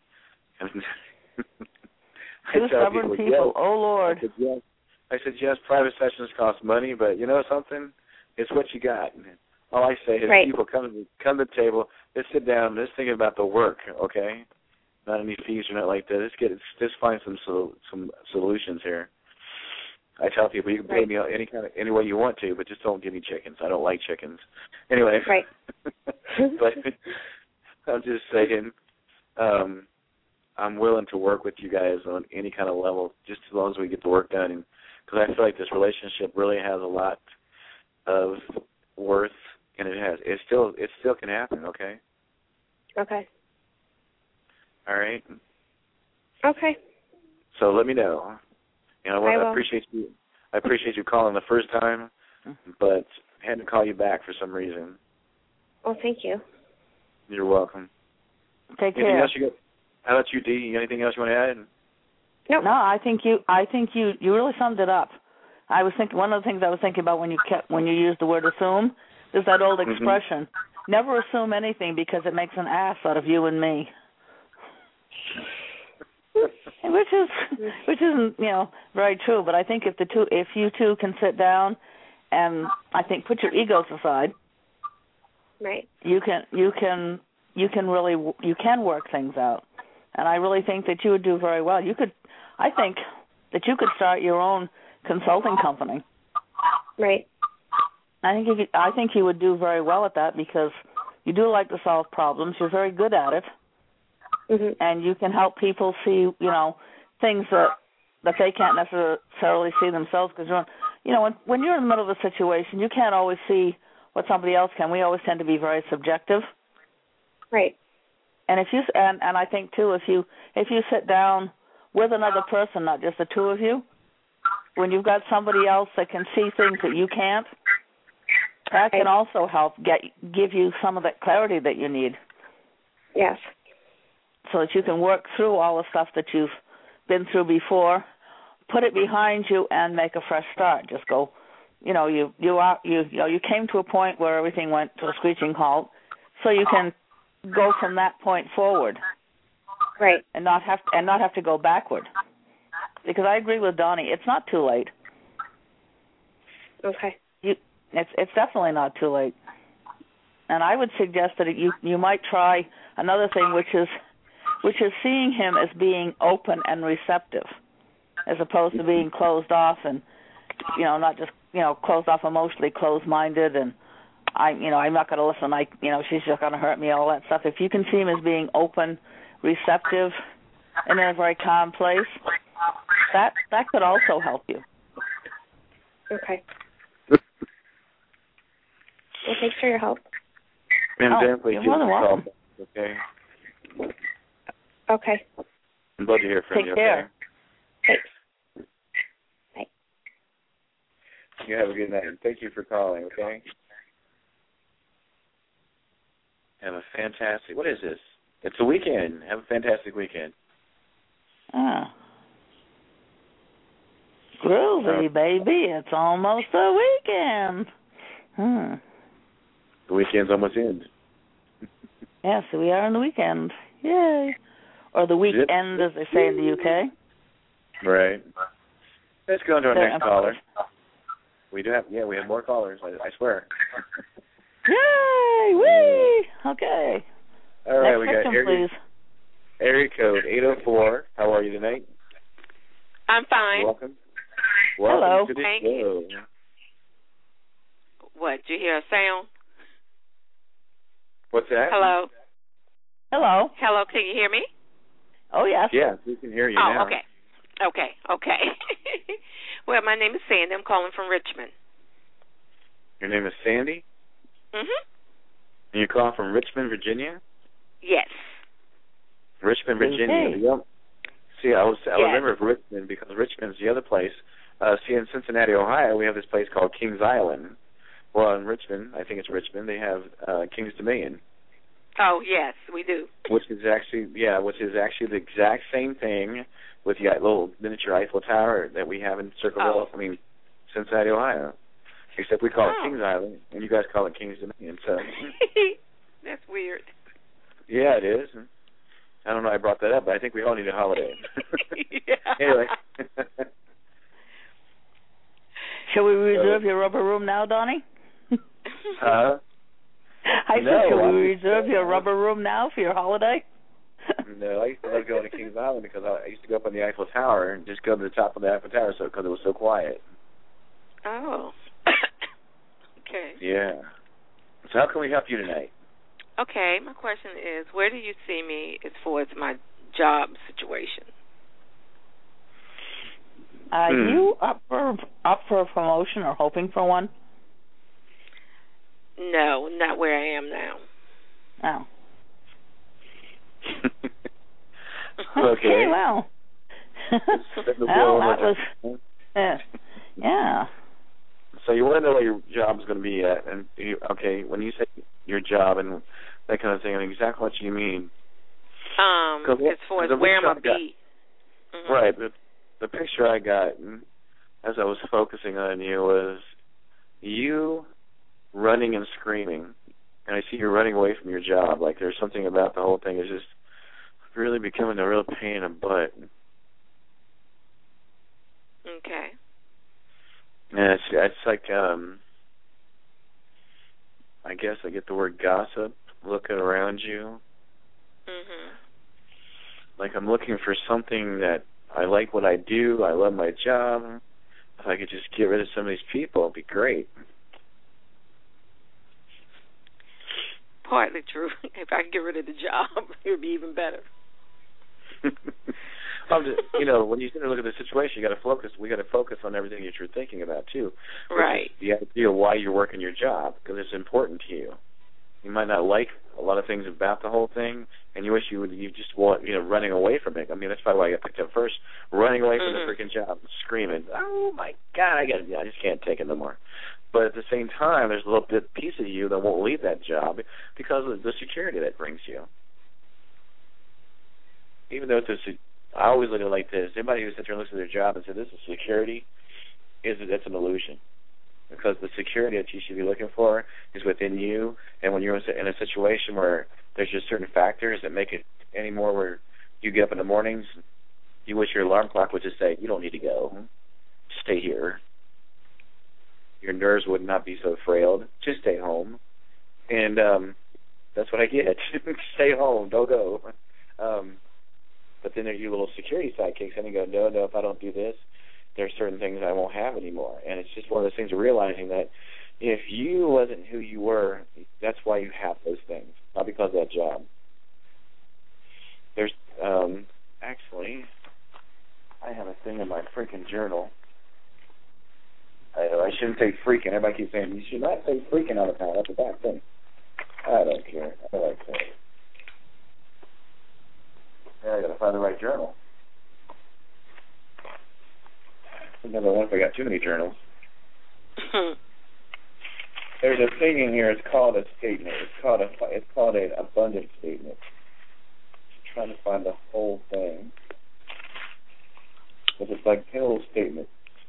Two stubborn people, oh Lord. I said, yes, private sessions cost money, but you know something? It's what you got. All I say is people come to the table, let's sit down, let's think about the work, okay? Not any fees or nothing like that. Let's find some solutions here. I tell people you can pay me any way you want to, but just don't give me chickens. I don't like chickens. Anyway. Right. But I'm just saying, I'm willing to work with you guys on any kind of level, just as long as we get the work done. Because I feel like this relationship really has a lot of worth, and it still can happen. Okay. Okay. All right. Okay. So let me know. I appreciate you. I appreciate you calling the first time, but I had to call you back for some reason. Well, thank you. You're welcome. Take care. How about you, Dee? Anything else you want to add? Nope. No, I think you really summed it up. I was thinking one of the things I was thinking about when you used the word assume is that old expression: never assume anything because it makes an ass out of you and me. Which isn't very true, but I think if you two can sit down and I think put your egos aside, right? You can work things out, and I really think that you would do very well. I think that you could start your own consulting company. Right. I think you would do very well at that because you do like to solve problems. You're very good at it. Mm-hmm. And you can help people see, things that they can't necessarily see themselves. Because when you're in the middle of a situation, you can't always see what somebody else can. We always tend to be very subjective. Right. And I think too, if you sit down with another person, not just the two of you. When you've got somebody else that can see things that you can't, that can also help give you some of that clarity that you need. Yes. So that you can work through all the stuff that you've been through before, put it behind you, and make a fresh start. Just go, you came to a point where everything went to a screeching halt, so you can go from that point forward, right, and not have to go backward. Because I agree with Donnie, it's not too late. Okay. It's definitely not too late. And I would suggest that you might try another thing, which is seeing him as being open and receptive, as opposed to being closed off and, not just, closed off emotionally, closed-minded, and I'm not going to listen. She's just going to hurt me, all that stuff. If you can see him as being open, receptive, and in a very calm place, that could also help you. Okay. Well, thanks for your help. And definitely you're more than welcome. Okay. Okay. I'm glad to hear from you. Take care. Okay? Thanks. Bye. You have a good night. Thank you for calling, okay? Have a fantastic, what is this? It's a weekend. Have a fantastic weekend. Groovy, baby. It's almost a weekend. The weekend's almost in. Yes, we are in the weekend. Yay. Or the weekend, as they say in the UK. Right. Let's go on to our next caller. We have more callers, I swear. Yay! Whee! Okay. All right, next we got please. Area code 804. How are you tonight? I'm fine. Welcome Hello. to the Thank show. you. What, did you hear a sound? What's that? Hello? Hello. Hello, can you hear me? Oh, yes. Yes, we can hear you now. Okay. Well, my name is Sandy. I'm calling from Richmond. Your name is Sandy? Mm-hmm. And you're calling from Richmond, Virginia? Yes. Richmond, Virginia. Okay. Yep. See, I remember Richmond because Richmond's the other place. In Cincinnati, Ohio, we have this place called Kings Island. Well, in Richmond, I think it's Richmond, they have Kings Dominion. Oh, yes, we do. Which is actually the exact same thing with the little miniature Eiffel Tower that we have in Circleville, Cincinnati, Ohio. Except we call it Kings Island, and you guys call it Kings Dominion. So that's weird. Yeah, it is. I don't know I brought that up, but I think we all need a holiday. Anyway. Shall we reserve your rubber room now, Donnie? Shall we reserve your rubber room now for your holiday? No, I used to love going to Kings Island because I used to go up on the Eiffel Tower and just go to the top of the Eiffel Tower because it was so quiet. Oh. Okay. Yeah. So how can we help you tonight? Okay, my question is, where do you see me as far as my job situation? Are you up for a promotion or hoping for one? No, not where I am now. Oh. Okay. Well. That was... Yeah. So you want to know what your job is going to be at, and when you say your job and that kind of thing, exactly what you mean. As far as where I'm going to be. Mm-hmm. Right, but the picture I got as I was focusing on you was you running and screaming, and I see you running away from your job. Like there's something about the whole thing is just really becoming a real pain in the butt. Okay. And it's like I guess I get the word gossip looking around you. Mhm. Like I'm looking for something that I like what I do. I love my job. If I could just get rid of some of these people, it'd be great. Partly true. If I could get rid of the job, it would be even better. When you look at the situation, you got to focus. We got to focus on everything that you're thinking about too. Right. The idea of why you're working your job because it's important to you. You might not like a lot of things about the whole thing, and you wish you just want, running away from it. I mean, that's probably why I got picked up first, running away from the freaking job, screaming, oh, my God, I just can't take it no more. But at the same time, there's a little piece of you that won't leave that job because of the security that brings you. Even though I always look at it like this. Anybody who sits there and looks at their job and says, this is security, that's an illusion. Because the security that you should be looking for is within you, and when you're in a situation where there's just certain factors that make it anymore where you get up in the mornings, you wish your alarm clock would just say, you don't need to go. Stay here. Your nerves would not be so frailed. Just stay home. And that's what I get. Stay home. Don't go. But then there's you little security sidekicks, and you go, no, if I don't do this, there's certain things I won't have anymore. And it's just one of those things of realizing that if you wasn't who you were, that's why you have those things, not because of that job. There's, actually, I have a thing in my freaking journal. I shouldn't say freaking. Everybody keeps saying, you should not say freaking all the time. That's a bad thing. I don't care. I like that. Yeah, I got to find the right journal. I never wonder if I got too many journals. There's a thing in here. It's called a statement. It's called an abundance statement. I'm trying to find the whole thing, but it's like a little statement.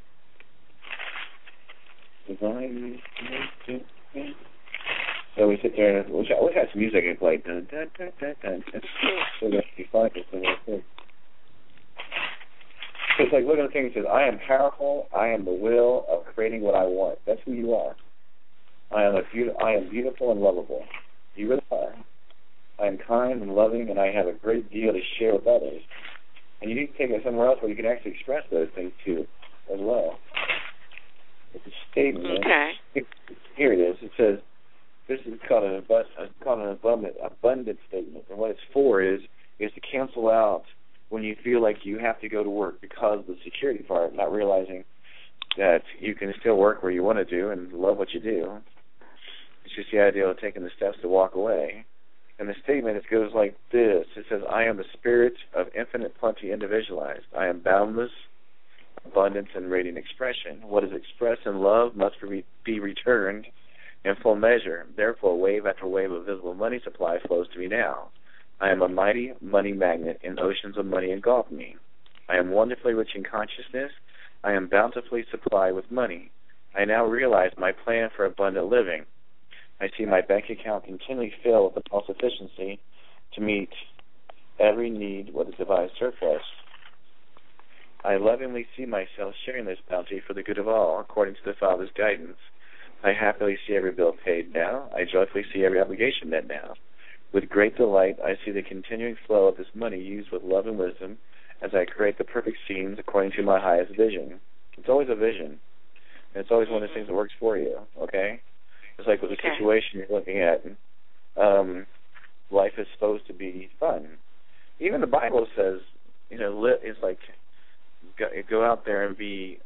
So we sit there and wish I had some music I could play. Dun, dun, dun, dun, dun, dun. So that you find this thing right there. So it's like, look at the thing. It says, I am powerful. I am the will of creating what I want. That's who you are. I am beautiful and lovable. You really are. I am kind and loving, and I have a great deal to share with others. And you need to take it somewhere else where you can actually express those things too, as well. It's a statement. Okay. Here it is. It says, this is called an abundant statement. And what it's for is to cancel out when you feel like you have to go to work because of the security part, not realizing that you can still work where you want to do and love what you do. It's just the idea of taking the steps to walk away. And the statement, it goes like this. It says, I am the spirit of infinite plenty individualized. I am boundless, abundance, and radiant expression. What is expressed in love must be returned in full measure. Therefore, wave after wave of visible money supply flows to me now. I am a mighty money magnet, and oceans of money engulf me. I am wonderfully rich in consciousness. I am bountifully supplied with money. I now realize my plan for abundant living. I see my bank account continually fill with the self-sufficiency to meet every need with a devised surplus. I lovingly see myself sharing this bounty for the good of all, according to the Father's guidance. I happily see every bill paid now. I joyfully see every obligation met now. With great delight, I see the continuing flow of this money used with love and wisdom as I create the perfect scenes according to my highest vision. It's always a vision. And it's always one of the things that works for you, okay? It's like with the situation you're looking at, life is supposed to be fun. Even the Bible says, it's like go out there and be,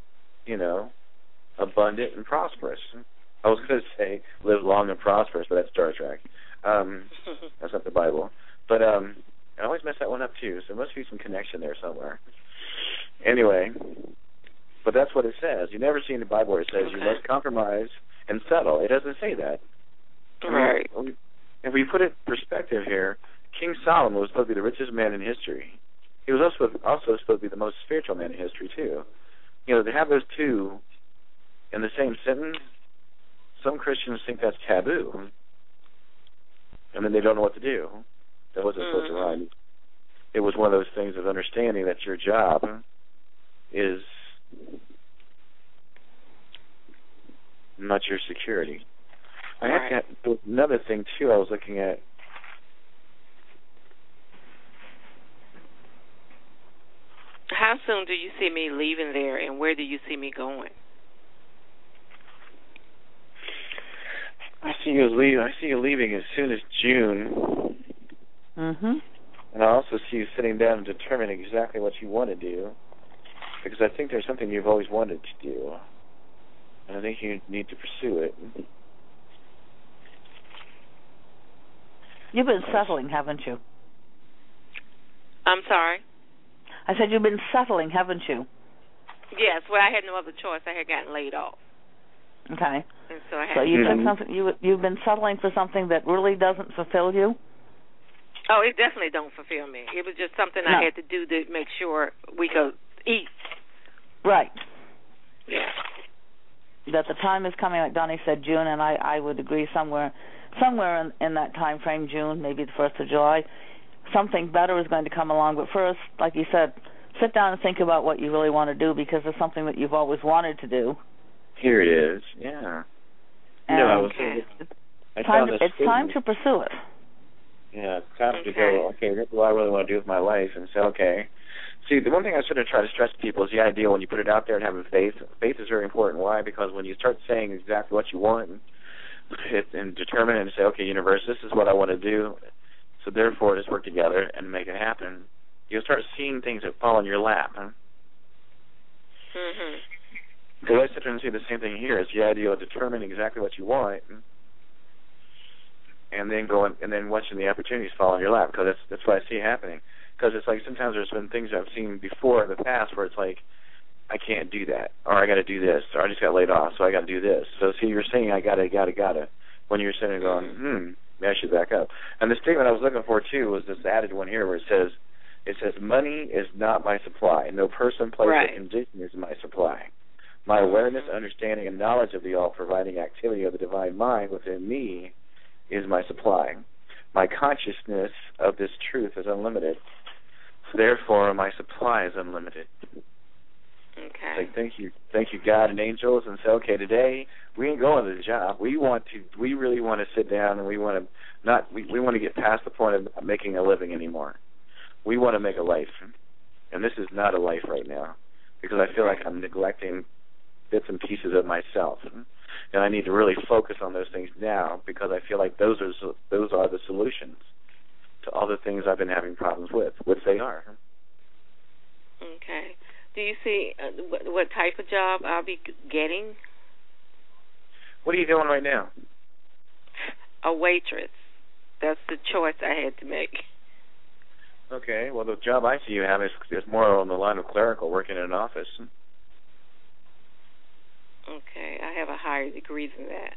abundant and prosperous. I was going to say live long and prosperous, but that's Star Trek. That's not the Bible. But I always mess that one up too, so there must be some connection there somewhere. Anyway, but that's what it says. You never see in the Bible where it says you must compromise and settle. It doesn't say that. Right. If we put it in perspective here, King Solomon was supposed to be the richest man in history. He was also supposed to be the most spiritual man in history too. To have those two in the same sentence, some Christians think that's taboo. And then they don't know what to do. That wasn't supposed to rhyme. It was one of those things of understanding that your job is not your security. I have to have another thing, too, I was looking at. How soon do you see me leaving there, and where do you see me going? I see you leaving as soon as June. Mhm. And I also see you sitting down and determining exactly what you want to do, because I think there's something you've always wanted to do, and I think you need to pursue it. You've been settling, haven't you? I'm sorry? I said you've been settling, haven't you? Yes, well, I had no other choice. I had gotten laid off. Okay. And so I had so you took something. You've been settling for something that really doesn't fulfill you. Oh, it definitely don't fulfill me. It was just something I had to do to make sure we could eat. Right. Yeah. That the time is coming, like Donnie said, June, and I would agree somewhere in that time frame, June, maybe the 1st of July, something better is going to come along. But first, like you said, sit down and think about what you really want to do, because it's something that you've always wanted to do. Here it is, yeah. And it's time to pursue it. Yeah, it's time to go, okay, what do I really want to do with my life? And say, okay. See, the one thing I sort of try to stress to people is the idea when you put it out there and having faith. Faith is very important. Why? Because when you start saying exactly what you want and determine and say, okay, universe, this is what I want to do, so therefore just work together and make it happen, you'll start seeing things that fall in your lap. Huh? Mm-hmm. Because I sit there and see the same thing here. It's the idea of determining exactly what you want and then going and then watching the opportunities fall in your lap, because that's what I see happening. Because it's like sometimes there's been things I've seen before in the past where it's like, I can't do that, or I got to do this, or I just got laid off, so I got to do this. So see, you're saying I got to, when you're sitting there going, maybe I should back up. And the statement I was looking for too was this added one here where it says, money is not my supply. No person, place, or condition is my supply. My awareness, understanding, and knowledge of the all-providing activity of the divine mind within me is my supply. My consciousness of this truth is unlimited. Therefore, my supply is unlimited. Okay. Like, thank you, God and angels, and say, okay, today we ain't going to the job. We really want to sit down, and we want to get past the point of making a living anymore. We want to make a life, and this is not a life right now, because I feel like I'm neglecting bits and pieces of myself, and I need to really focus on those things now, because I feel like those are the solutions to all the things I've been having problems with, which they are. Okay. Do you see what type of job I'll be getting? What are you doing right now? A waitress. That's the choice I had to make. Okay. Well, the job I see you have is more on the line of clerical, working in an office. Okay. I have a higher degree than that.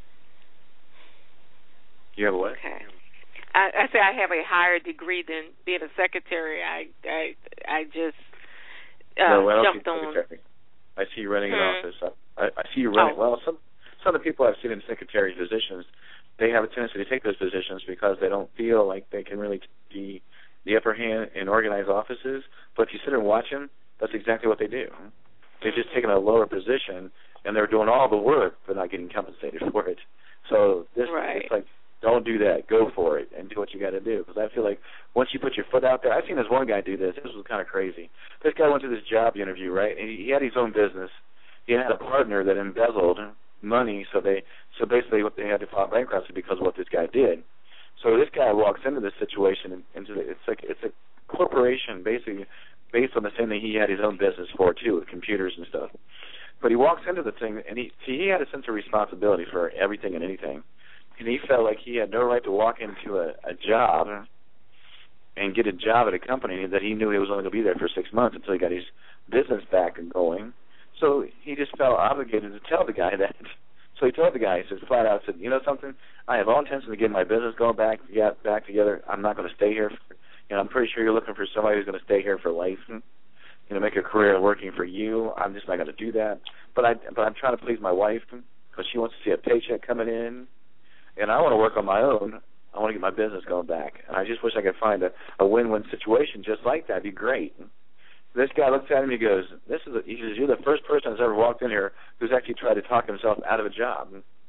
You have a what? Okay. I say I have a higher degree than being a secretary. I just jumped on. I see you running an office. I see you running. Well, some of the people I've seen in secretary positions, they have a tendency to take those positions because they don't feel like they can really be the upper hand in organized offices. But if you sit there and watch them, that's exactly what they do. They're just taking a lower position, and they're doing all the work, but not getting compensated for it. So it's like, don't do that. Go for it and do what you got to do. Because I feel like once you put your foot out there, I've seen this one guy do this. This was kind of crazy. This guy went to this job interview, right? And he had his own business. He had a partner that embezzled money, so basically what they had to file bankruptcy because of what this guy did. So this guy walks into this situation, it's a corporation basically based on the same thing he had his own business for too, with computers and stuff. But he walks into the thing, and he had a sense of responsibility for everything and anything. And he felt like he had no right to walk into a job and get a job at a company that he knew he was only going to be there for 6 months until he got his business back and going. So he just felt obligated to tell the guy that. So he told the guy, he said flat out, said, you know something, I have all intention of getting my business going back together. I'm not going to stay here. I'm pretty sure you're looking for somebody who's going to stay here for life, make a career working for you. I'm just not going to do that. But I'm trying to please my wife because she wants to see a paycheck coming in. And I want to work on my own. I want to get my business going back. And I just wish I could find a win-win situation just like that. It'd be great. This guy looks at him and he goes, he says, you're the first person that's ever walked in here who's actually tried to talk himself out of a job.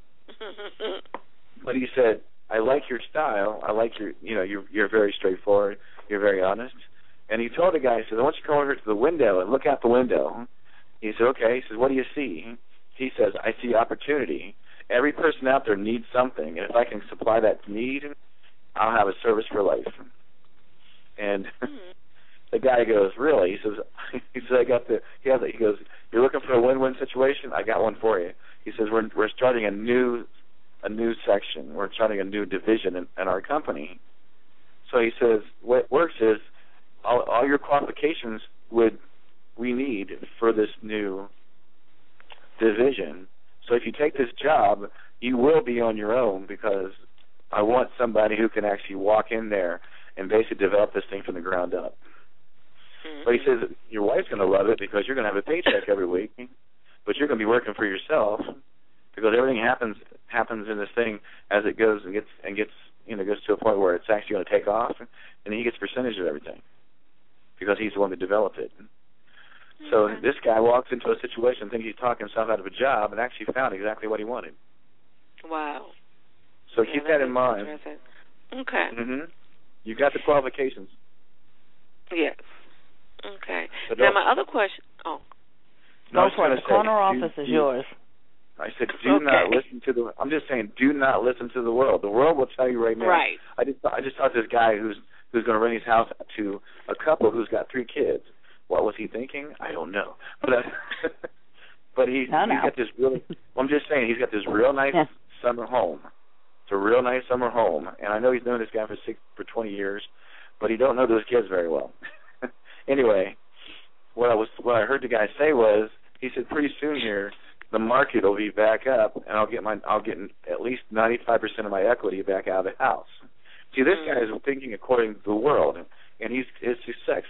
But he said, I like your style. I like you're very straightforward. You're very honest. And he told the guy, he said, I want you to come over to the window and look out the window. He said, okay. He says, what do you see? He says, I see opportunity. Every person out there needs something, and if I can supply that need, I'll have a service for life. And the guy goes, really? He says, he goes, you're looking for a win-win situation? I got one for you. He says, we're starting a new a new section. We're starting a new division in our company. So he says, what works is all your qualifications we need for this new division. So if you take this job, you will be on your own because I want somebody who can actually walk in there and basically develop this thing from the ground up. Mm-hmm. But he says your wife's going to love it because you're going to have a paycheck every week, but you're going to be working for yourself because everything happens in this thing as it goes and gets goes to a point where it's actually going to take off, and then he gets a percentage of everything because he's the one that developed it. So this guy walks into a situation, thinks he's talking himself out of a job, and actually found exactly what he wanted. Wow. So keep that in mind. Okay. Mm-hmm. You got the qualifications. Yes. Okay. Now my other question. Oh. Go for it. The corner office is yours. I said, do not listen to the. I'm just saying, do not listen to the world. The world will tell you right now. Right. I just thought this guy who's going to rent his house to a couple who's got 3 kids. What was he thinking? I don't know. But he's got this really. I'm just saying, he's got this real nice summer home. It's a real nice summer home, and I know he's known this guy for 20 years, but he don't know those kids very well. Anyway, what I heard the guy say was, he said pretty soon here the market will be back up, and I'll get at least 95% of my equity back out of the house. See, this guy is thinking according to the world, and his success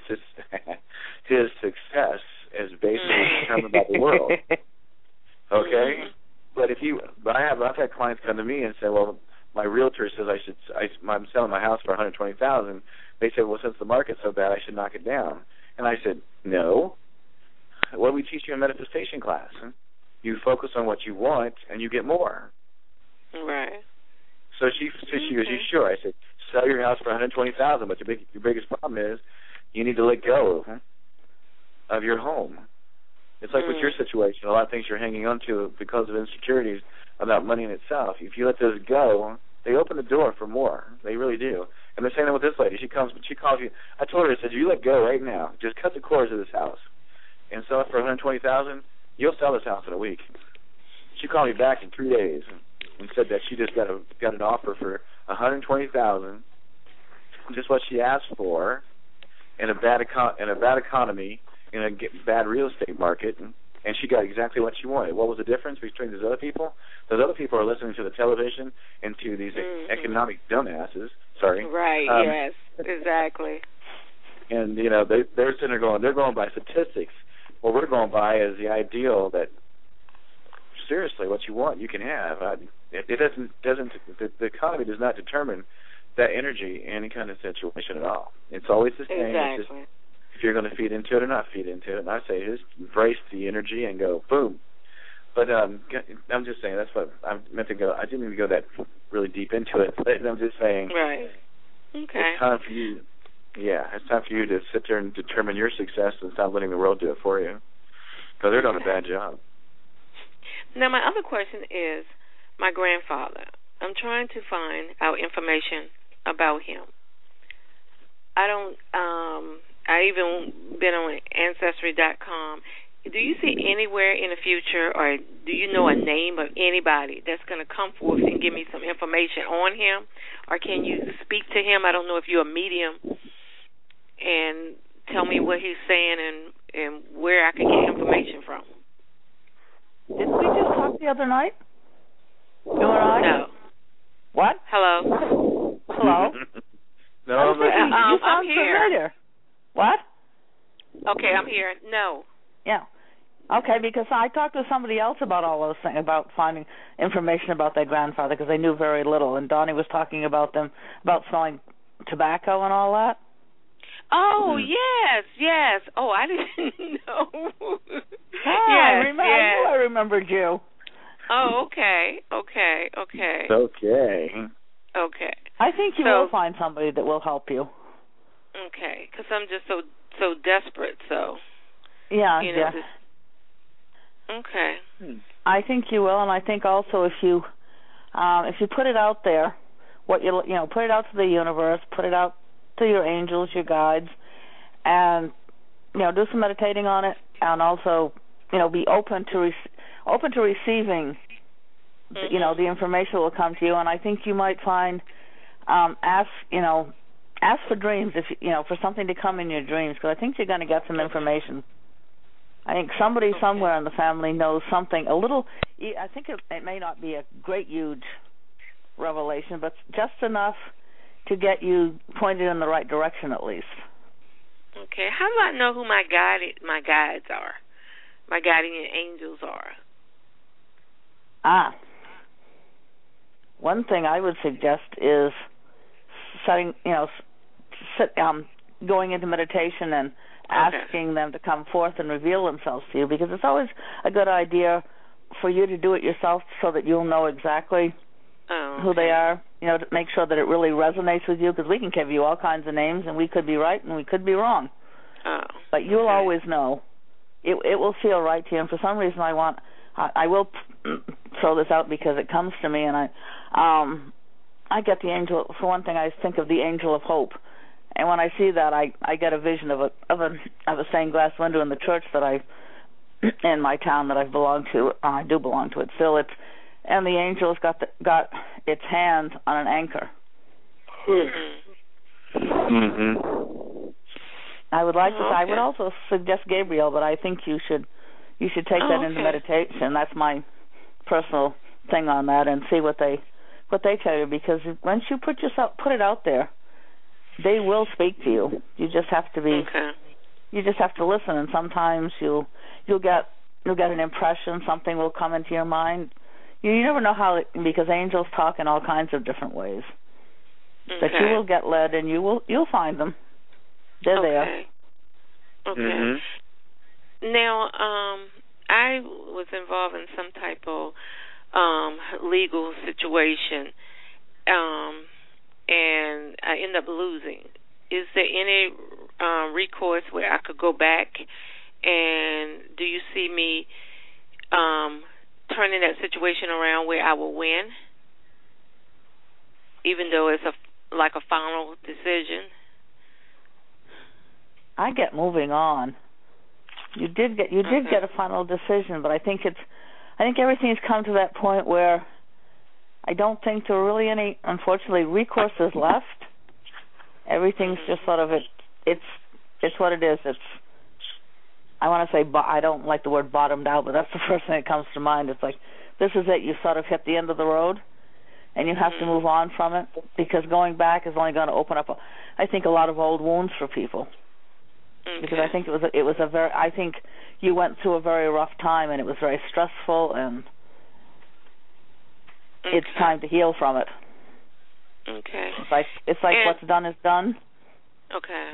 is basically determined by the world. Okay, but I've had clients come to me and say, well, my realtor says I'm selling my house for $120,000. They said, well, since the market's so bad, I should knock it down. And I said, no. What do we teach you in manifestation class? You focus on what you want, and you get more. Right. So she goes, you sure? I said, sell your house for $120,000, but your biggest problem is you need to let go of your home. It's like with your situation, a lot of things you're hanging on to because of insecurities about money in itself. If you let those go, they open the door for more. They really do. And they're saying that with this lady. She calls you. I told her, I said, you let go right now. Just cut the cords of this house and sell it for $120,000. You'll sell this house in a week. She called me back in 3 days and said that she just got an offer for $120,000, just what she asked for, in a bad economy, in a bad real estate market, and she got exactly what she wanted. What was the difference between those other people? Those other people are listening to the television and to these economic dumbasses. Sorry. Right. Yes. Exactly. And they're sitting there going, they're going by statistics. What we're going by is the ideal that seriously, what you want, you can have. It doesn't. The economy does not determine that energy in any kind of situation at all. It's always the same. Exactly. It's just, if you're going to feed into it or not feed into it, and I say just embrace the energy and go boom. But I'm just saying that's what I meant to go. I didn't even go that really deep into it. But I'm just saying. Right. Okay. It's time for you. Yeah, it's time for you to sit there and determine your success and stop letting the world do it for you, because they're doing a bad job. Now, my other question is my grandfather. I'm trying to find out information about him. I even been on Ancestry.com. Do you see anywhere in the future, or do you know a name of anybody that's going to come forth and give me some information on him? Or can you speak to him? I don't know if you're a medium, and tell me what he's saying and where I can get information from. Didn't we just talk the other night? You and I? No. What? Hello? Hello? No, you sound familiar. What? Okay, I'm here. No. Yeah. Okay, because I talked to somebody else about all those things, about finding information about their grandfather, because they knew very little, and Donnie was talking about selling tobacco and all that. Oh, yes. Oh, I didn't know. Yes, I remembered you. Oh, okay. I think you will find somebody that will help you. Okay, because I'm just so desperate, so. Yeah, okay. I think you will, and I think also if you put it out there, put it out to the universe, put it out to your angels, your guides, and do some meditating on it, and also be open to receiving you know, the information will come to you, and I think you might find ask for dreams, if you know, for something to come in your dreams, because I think you're going to get some information. I think somebody somewhere in the family knows something a little. I think it may not be a great, huge revelation, but just enough to get you pointed in the right direction at least. Okay. How do I know who my guides are? My guardian angels are? One thing I would suggest is going into meditation and asking them to come forth and reveal themselves to you, because it's always a good idea for you to do it yourself so that you'll know exactly who they are, you know, to make sure that it really resonates with you, because we can give you all kinds of names and we could be right and we could be wrong. But you'll always know. It will feel right to you, and for some reason I will throw this out because it comes to me, and I get the angel. For one thing, I think of the angel of hope, and when I see that, I get a vision of a stained glass window in the church that in my town that I've belonged to. I do belong to it still. And the angel's got its hand on an anchor. I would like to. I would also suggest Gabriel, but I think you should take that into meditation. That's my personal thing on that, and see what they tell you, because once you put it out there, they will speak to you. You just have to be. You just have to listen, and sometimes you'll get an impression. Something will come into your mind. You never know how, because angels talk in all kinds of different ways. But you will get led, and you'll find them. They're there. Okay. Now, I was involved in some type of legal situation, and I ended up losing. Is there any recourse where I could go back, and do you see me turning that situation around where I will win, even though it's like a final decision? I get moving on. You did get a final decision, but I think everything's come to that point where I don't think there are really any, unfortunately, recourses left. Everything's just sort of it's what it is. I want to say, I don't like the word bottomed out, but that's the first thing that comes to mind. It's like, this is it. You sort of hit the end of the road, and you have to move on from it, because going back is only going to open up, I think, a lot of old wounds for people. Because I think I think you went through a very rough time, and it was very stressful, and it's time to heal from it. Okay. It's like what's done is done. Okay.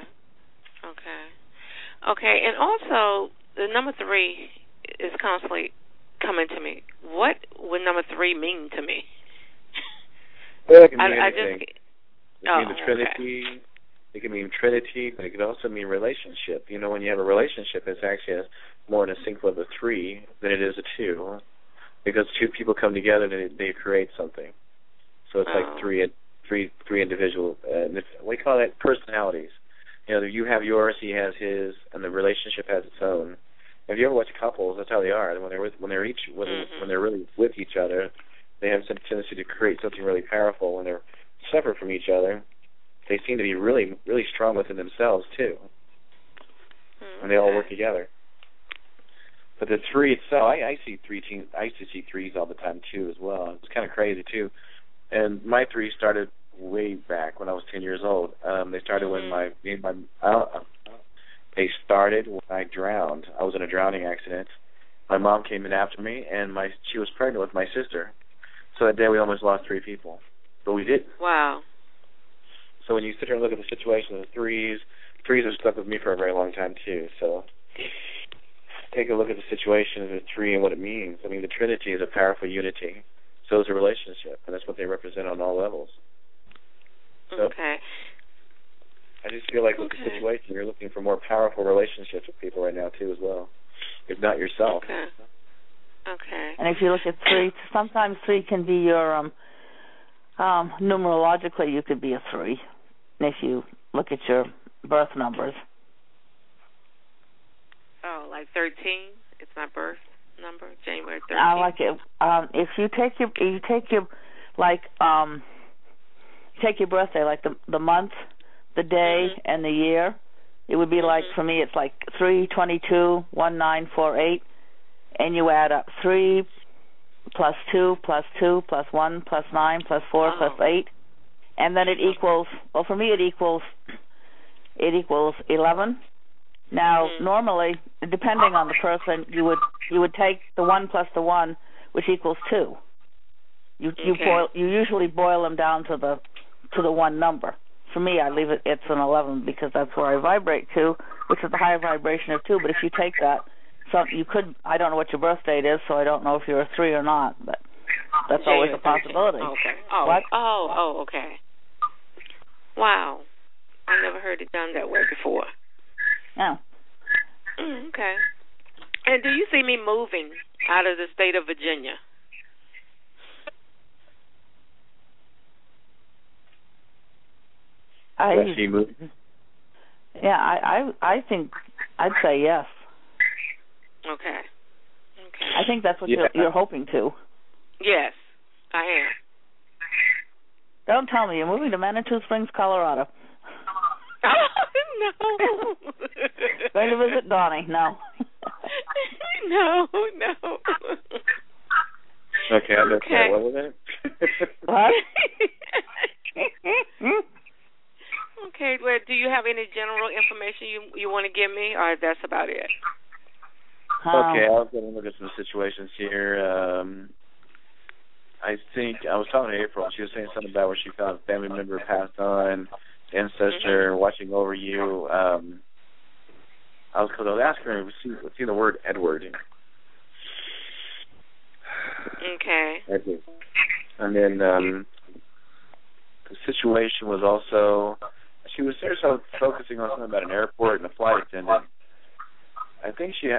And also, the number 3 is constantly coming to me. What would number 3 mean to me? Well, it can mean anything. It can mean the Trinity. Okay. It can mean Trinity, but it can also mean relationship. You know, when you have a relationship, it's actually more in a sync with a 3 than it is a 2, because 2 people come together and they create something. So it's like three individual. We call that personalities. You know, you have yours, he has his, and the relationship has its own. If you ever watch couples, that's how they are. When they're really with each other, they have some tendency to create something really powerful. When they're separate from each other, they seem to be really, really strong within themselves too, and they all work together. But the 3 itself, I see 3 teams. I used to see 3s all the time too, as well. It's kind of crazy too. And my 3 started way back when I was 10 years old. They started when they started when I drowned. I was in a drowning accident. My mom came in after me, and she was pregnant with my sister. So that day we almost lost 3 people, but we did. Wow. So when you sit here and look at the situation of the 3s have stuck with me for a very long time too. So take a look at the situation of the 3 and what it means. I mean, the Trinity is a powerful unity. So is a relationship, and that's what they represent on all levels. So I just feel like with the situation, you're looking for more powerful relationships with people right now too, as well, if not yourself. Okay. And if you look at 3, sometimes 3 can be your numerologically, you could be a 3 if you look at your birth numbers. Oh, like 13? It's my birth number, January 13th. I like it. If you take your take your birthday, like the month, the day, and the year, it would be like, for me, it's like 3/22/1948, and you add up 3 plus 2 plus 2 plus 1 plus 9 plus 4 plus 8, and then it equals. Well, for me, it equals 11. Now, normally, depending on the person, you would take the 1 plus the 1, which equals 2. You usually boil them down to the 1 number. For me, I leave it's an 11 because that's where I vibrate to, which is the higher vibration of 2. But if you take that, you could. I don't know what your birth date is, so I don't know if you're a 3 or not. But that's always a possibility. Okay. What? Okay. Wow, I never heard it done that way before. Yeah. Okay. And do you see me moving out of the state of Virginia? I think I'd say yes. Okay. I think that's what you're hoping to. Yes, I am. Don't tell me you're moving to Manitou Springs, Colorado. Oh, no. Going to visit Donnie? No. No. Okay, I'm okay. What was it? What? Okay, well, do you have any general information you want to give me, or that's about it? Okay, I was going to look at some situations here. I think I was talking to April. She was saying something about where she found a family member passed on, ancestor watching over you. I was asking her, we've seen the word Edward. Okay. And then the situation was also, she was focusing on something about an airport and a flight attendant. I think she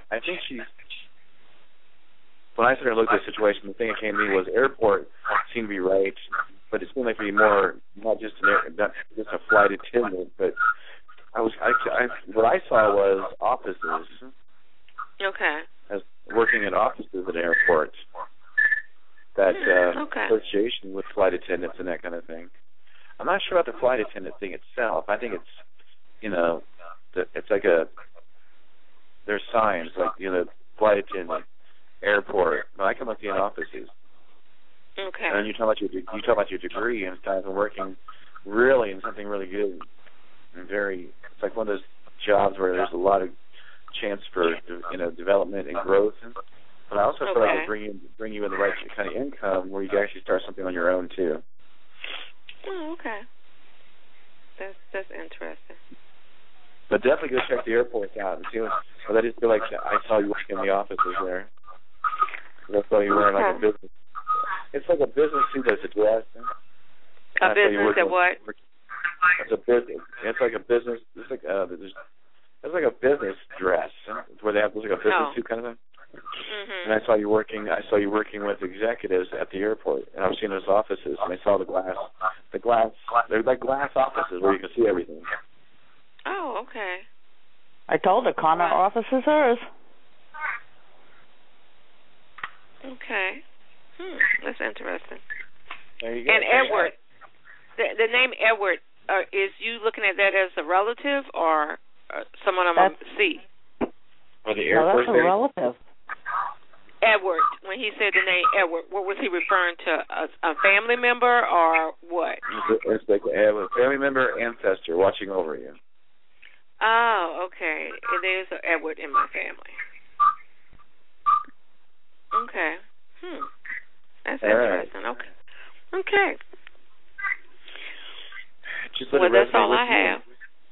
when I started looking at the situation, the thing that came to me was airport seemed to be right, but it seemed like to be more not just a flight attendant, but what I saw was offices. Okay. As working in offices at an airport. That association with flight attendants and that kind of thing. I'm not sure about the flight attendant thing itself. I think it's, it's like there's signs like, flight attendant, airport. But I can look in offices. Okay. And you talk about your degree and stuff and working really in something really good and it's like one of those jobs where there's a lot of chance for development and growth. But I also feel like it'll bring you in the right kind of income where you can actually start something on your own too. Oh, okay. That's interesting. But definitely go check the airports out and see what. Well, I just feel like I saw you working in the offices there. That's why you're wearing like a business. It's like a business suit that's a dress. A business that what? It's a business. It's like a business. It's like a business dress. It's where they have like a business suit kind of thing. And I saw you working with executives at the airport, and I was seeing those offices, and I saw the glass. They're like glass offices where you can see everything. Oh, okay. I told her Connor office is hers. Okay. That's interesting. There you go. And Edward, the name Edward, is you looking at that as a relative or someone I'm going to see? Or the no, airport that's a relative. Edward, when he said the name Edward, what was he referring to? A family member or what? It's like a family member, ancestor watching over you. Oh, okay. There's an Edward in my family. Okay. That's interesting. Right. Okay. Well, that's all I have.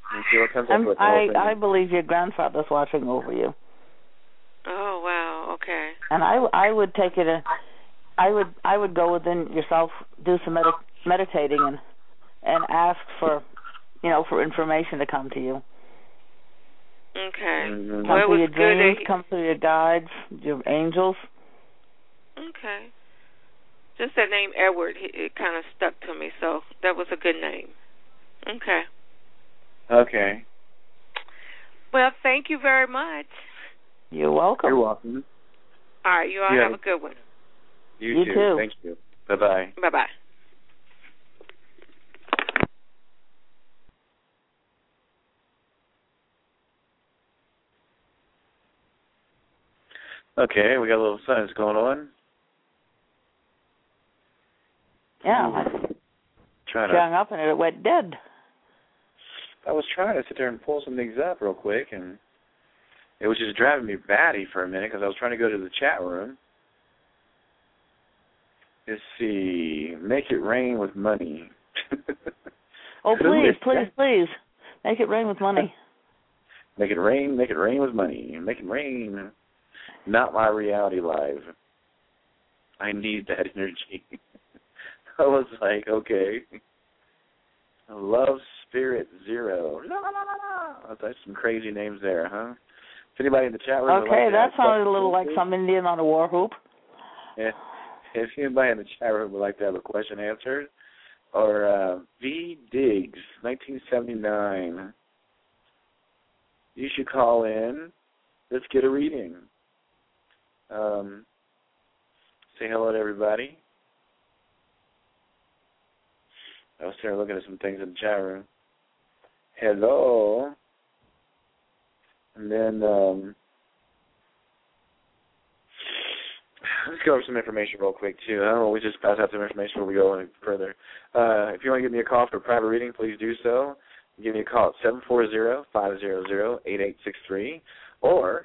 I believe your grandfather's watching over you. Oh wow, okay. And I would take it. I would go within yourself, do some meditating, and ask for, for information to come to you. Okay. Mm-hmm. Come through your dreams, come through your guides, your angels. Okay. Just that name Edward, it kind of stuck to me, so that was a good name. Okay. Okay. Well, thank you very much. You're welcome. You're welcome. All right, you all have a good one. You too. Thank you. Bye-bye. Bye-bye. Okay, we got a little science going on. Yeah. Hung up and it went dead. I was trying to sit there and pull some things up real quick, and it was just driving me batty for a minute because I was trying to go to the chat room. Let's see. Make it rain with money. Oh, please. Make it rain with money. Make it rain with money. Make it rain. Not my reality live. I need that energy. I was like, okay. Love Spirit Zero. La, la, la, la. That's some crazy names there, huh? If anybody in the chat room okay, that sounded a little like some Indian on a war whoop. Yeah. If anybody in the chat room would like to have a question answered, or V. Diggs, 1979, you should call in. Let's get a reading. Say hello to everybody. I was there looking at some things in the chat room. Hello. And then let's go over some information real quick, too. I don't know, we just pass out some information before we go any further. If you want to give me a call for a private reading, please do so. Give me a call at 740-500-8863 or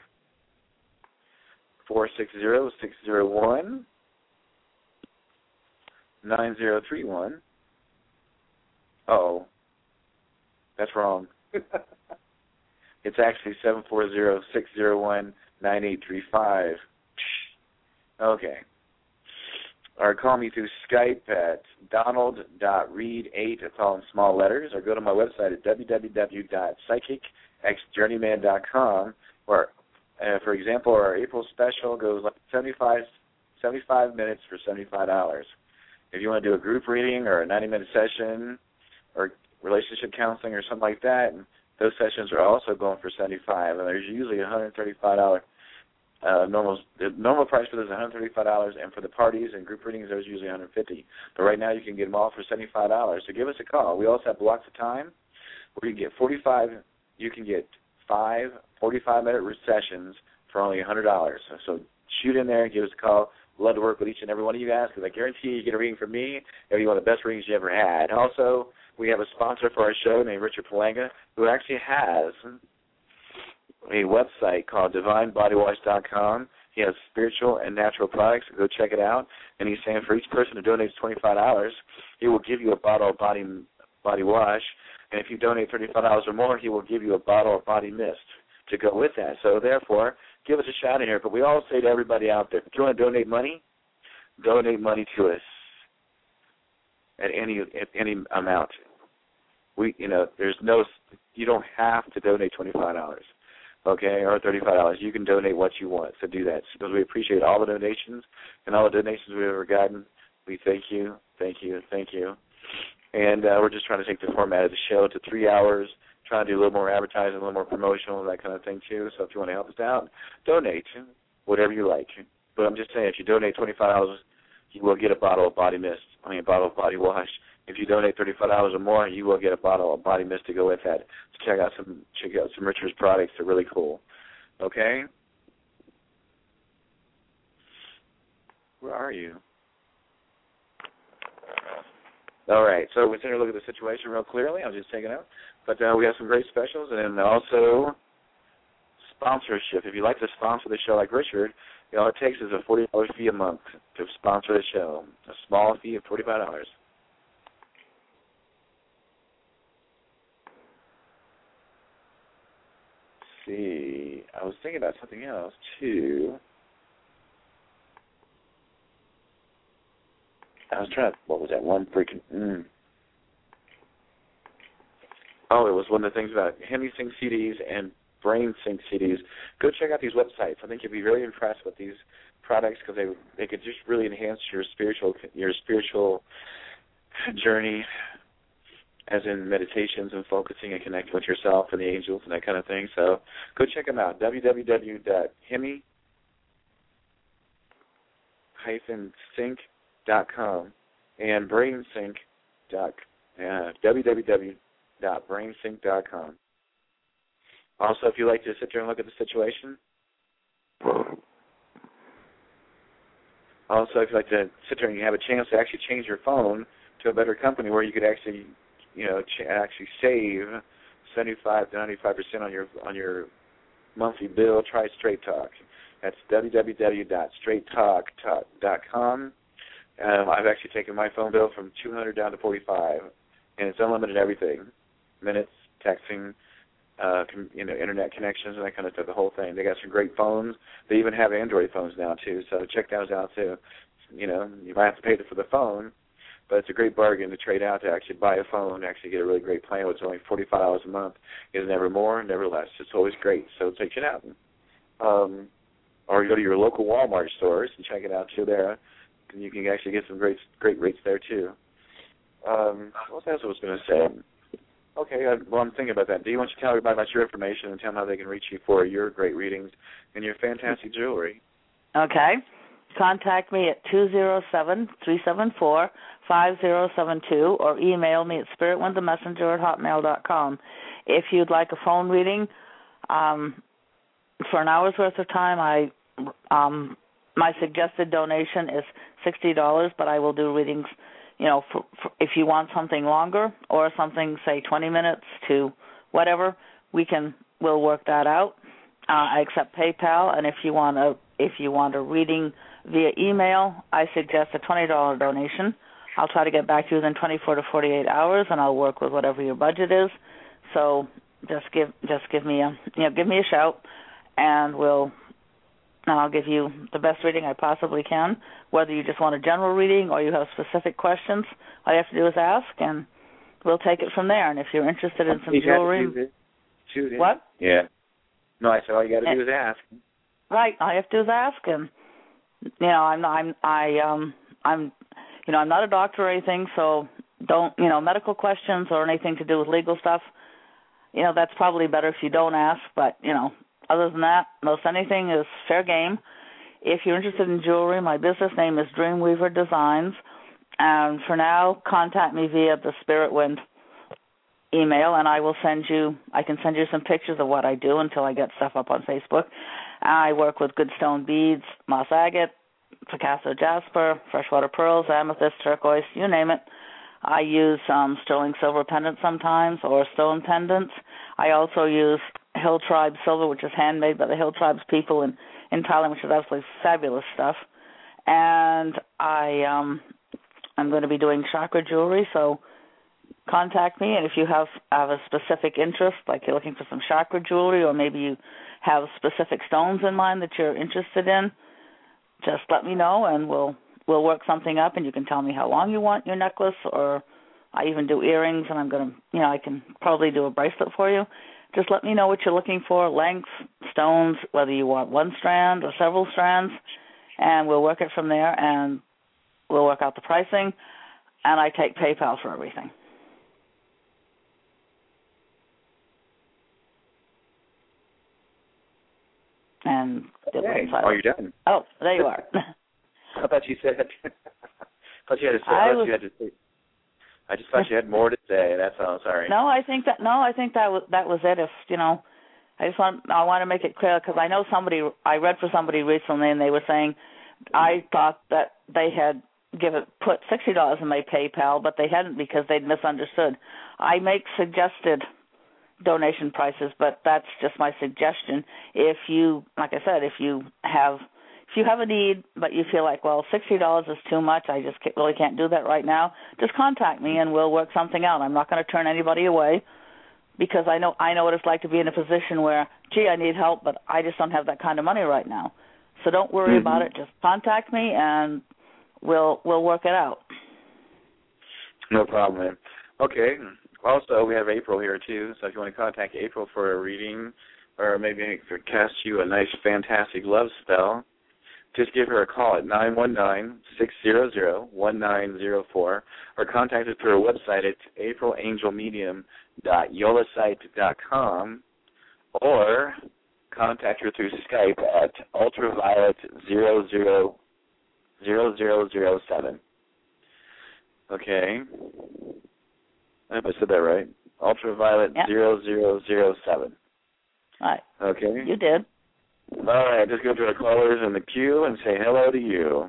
460-601-9031. Uh-oh. That's wrong. It's actually 740-601-9835. Okay. Or call me through Skype at donald.reed8, it's all in small letters, or go to my website at www.psychicxjourneyman.com, where, for example, our April special goes like 75 minutes for $75. If you want to do a group reading or a 90-minute session or relationship counseling or something like that, those sessions are also going for $75, and there's usually $135 the normal price for this is $135, and for the parties and group readings, there's usually $150. But right now, you can get them all for $75. So give us a call. We also have blocks of time where you can get 5 45-minute sessions for only $100. So shoot in there and give us a call. We'd love to work with each and every one of you guys because I guarantee you get a reading from me, and you one of the best readings you ever had. Also, we have a sponsor for our show named Richard Palanga, who actually has a website called DivineBodyWash.com. He has spiritual and natural products, so go check it out. And he's saying for each person who donates $25, he will give you a bottle of body wash. And if you donate $35 or more, he will give you a bottle of body mist to go with that. So therefore, give us a shout in here. But we all say to everybody out there, if you want to donate money to us at any amount. You don't have to donate $25. Okay, or $35. You can donate what you want, so do that. Because we appreciate all the donations and all the donations we've ever gotten. We thank you. And we're just trying to take the format of the show to 3 hours, trying to do a little more advertising, a little more promotional, that kind of thing, too. So if you want to help us out, donate whatever you like. But I'm just saying, if you donate $25, you will get a bottle of body bottle of body wash. If you donate $35 or more, you will get a bottle of body mist to go with that. So check out some Richard's products. They're really cool. Okay? Where are you? All right. So we're going to look at the situation real clearly. I was just taking out. But we have some great specials, and then also sponsorship. If you'd like to sponsor the show like Richard, all it takes is a $40 fee a month to sponsor the show. A small fee of $45. See, I was thinking about something else, too. I was trying to, what was that one freaking, Oh, it was one of the things about HemiSync CDs and Brain Sync CDs. Go check out these websites. I think you'll be really impressed with these products because they could just really enhance your spiritual journey, as in meditations and focusing and connecting with yourself and the angels and that kind of thing. So go check them out, www.hemi, brainsync.com and www.brainsync.com. Also, if you like to sit there and look at the situation, also if you like to sit there and you have a chance to actually change your phone to a better company where you could actually, actually save 75 to 95% on your monthly bill, try Straight Talk. That's www.straighttalk.com. I've actually taken my phone bill from $200 down to $45, and it's unlimited everything: minutes, texting, internet connections, and that kind of stuff. The whole thing. They got some great phones. They even have Android phones now too. So check those out too. You might have to pay for the phone, but it's a great bargain to trade out to actually buy a phone and actually get a really great plan. It's only $45 a month. It's never more, never less. It's always great. So check it out. Or you go to your local Walmart stores and check it out too there. And you can actually get some great rates there too. What else I was going to say? Okay, well, I'm thinking about that. Do you want to tell everybody about your information and tell them how they can reach you for your great readings and your fantastic jewelry? Okay. Contact me at 207-374-5072 or email me at spiritwindthemessenger@hotmail.com. If you'd like a phone reading for an hour's worth of time, my suggested donation is $60, but I will do readings, for if you want something longer or something, say 20 minutes to whatever, we'll work that out. I accept PayPal, and if you want a reading via email, I suggest a $20 donation. I'll try to get back to you within 24 to 48 hours, and I'll work with whatever your budget is. So just give me a shout, and I'll give you the best reading I possibly can. Whether you just want a general reading or you have specific questions, all you have to do is ask, and we'll take it from there. And if you're interested in some jewelry, what? Yeah. No, I said all you got to do is ask. Right. All you have to do is ask, and I'm not a doctor or anything, so don't medical questions or anything to do with legal stuff. That's probably better if you don't ask, but other than that, most anything is fair game. If you're interested in jewelry, my business name is Dreamweaver Designs, and for now, contact me via the Spirit Wind email, and I can send you some pictures of what I do until I get stuff up on Facebook. I work with good stone beads, moss agate, Picasso jasper, freshwater pearls, amethyst, turquoise, you name it. I use sterling silver pendants sometimes, or stone pendants. I also use Hill Tribe silver, which is handmade by the Hill Tribe's people in Thailand, which is absolutely fabulous stuff. And I'm going to be doing chakra jewelry, so contact me. And if you have a specific interest, like you're looking for some chakra jewelry, or maybe you have specific stones in mind that you're interested in, just let me know, and we'll work something up. And you can tell me how long you want your necklace, or I even do earrings, and I can probably do a bracelet for you. Just let me know what you're looking for, length, stones, whether you want one strand or several strands, and we'll work it from there, and we'll work out the pricing, and I take PayPal for everything. And you're done. Oh, there you are. I thought you said. I just thought you had more to say. That's all. Sorry. No, I think that was it. If I want to make it clear, because I know I read for somebody recently, and they were saying I thought that they had put $60 in my PayPal, but they hadn't because they'd misunderstood. I make suggested donation prices, but that's just my suggestion. If you have a need, but you feel like, well, $60 is too much, I just really can't do that right now, just contact me and we'll work something out. I'm not going to turn anybody away, because I know what it's like to be in a position where, gee, I need help, but I just don't have that kind of money right now. So don't worry about it. Just contact me and we'll work it out. No problem, man. Okay. Also, we have April here, too, so if you want to contact April for a reading, or maybe to cast you a nice, fantastic love spell, just give her a call at 919-600-1904, or contact her through her website at aprilangelmedium.yolasite.com, or contact her through Skype at ultraviolet001. 0007. Okay. I hope I said that right. Ultraviolet 0007. Right. Okay. You did. All right, just go to our callers in the queue and say hello to you.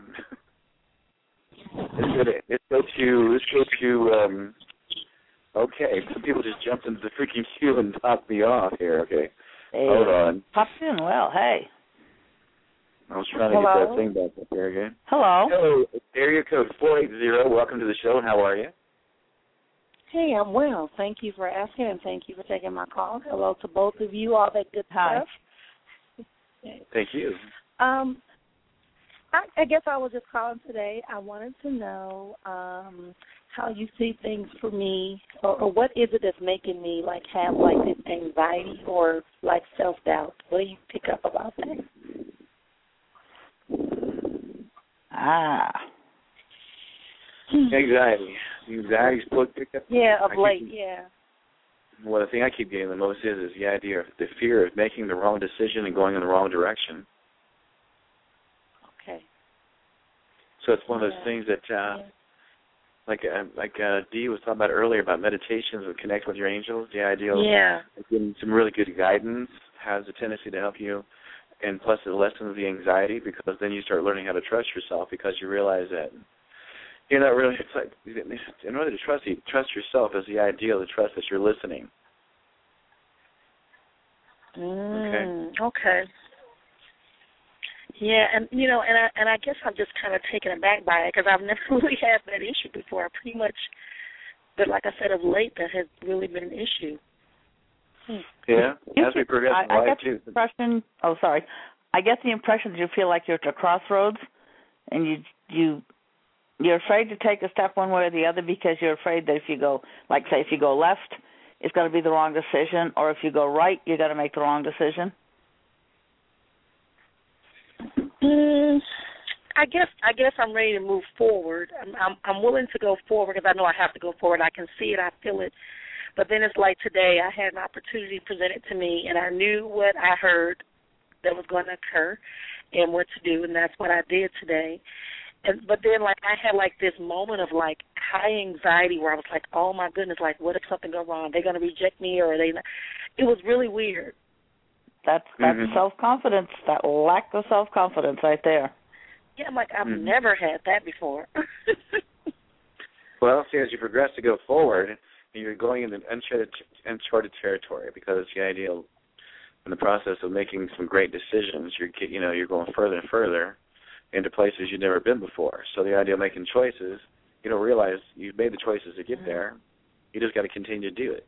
Let's go to okay, some people just jumped into the freaking queue and knocked me off here. Okay. Hey. Hold on. Popped in well, hey. I was trying to get that thing back up here again. Hello. Hello, area code 480. Welcome to the show. How are you? Hey, I'm well. Thank you for asking, and thank you for taking my call. Hello to both of you, all that good stuff. Thank you. I guess I was just calling today. I wanted to know how you see things for me, or what is it that's making me like have like this anxiety or like self-doubt? What do you pick up about that? Anxiety. Anxiety's picked up. Yeah, of late, yeah. Well, the thing I keep getting the most is the idea of the fear of making the wrong decision and going in the wrong direction. Okay. So it's one of those things that, like Dee was talking about earlier about meditations and connect with your angels. The idea of getting some really good guidance has a tendency to help you, and plus it lessens the anxiety because then you start learning how to trust yourself because you realize that you're not really. It's like in order to trust yourself is the ideal to trust that you're listening. Okay. Yeah, and and I guess I'm just kind of taken aback by it because I've never really had that issue before. Pretty much, but like I said, of late, that has really been an issue. Yeah, as we progress in life too. I get the impression that you feel like you're at a crossroads, and you're afraid to take a step one way or the other because you're afraid that if you go, like say, if you go left, it's going to be the wrong decision, or if you go right, you're going to make the wrong decision. I guess I'm ready to move forward. I'm willing to go forward because I know I have to go forward. I can see it, I feel it. But then it's like today I had an opportunity presented to me, and I knew what I heard that was going to occur and what to do, and that's what I did today. But then, like, I had, like, this moment of, like, high anxiety where I was like, oh, my goodness, like, what if something goes wrong? Are they going to reject me or are they not? It was really weird. That's self-confidence, that lack of self-confidence right there. Yeah, I'm like, I've never had that before. Well, see, as you progress to go forward, you're going into uncharted territory because the idea in the process of making some great decisions, you're going further and further into places you've never been before. So the idea of making choices, you don't realize you've made the choices to get there. You just got to continue to do it.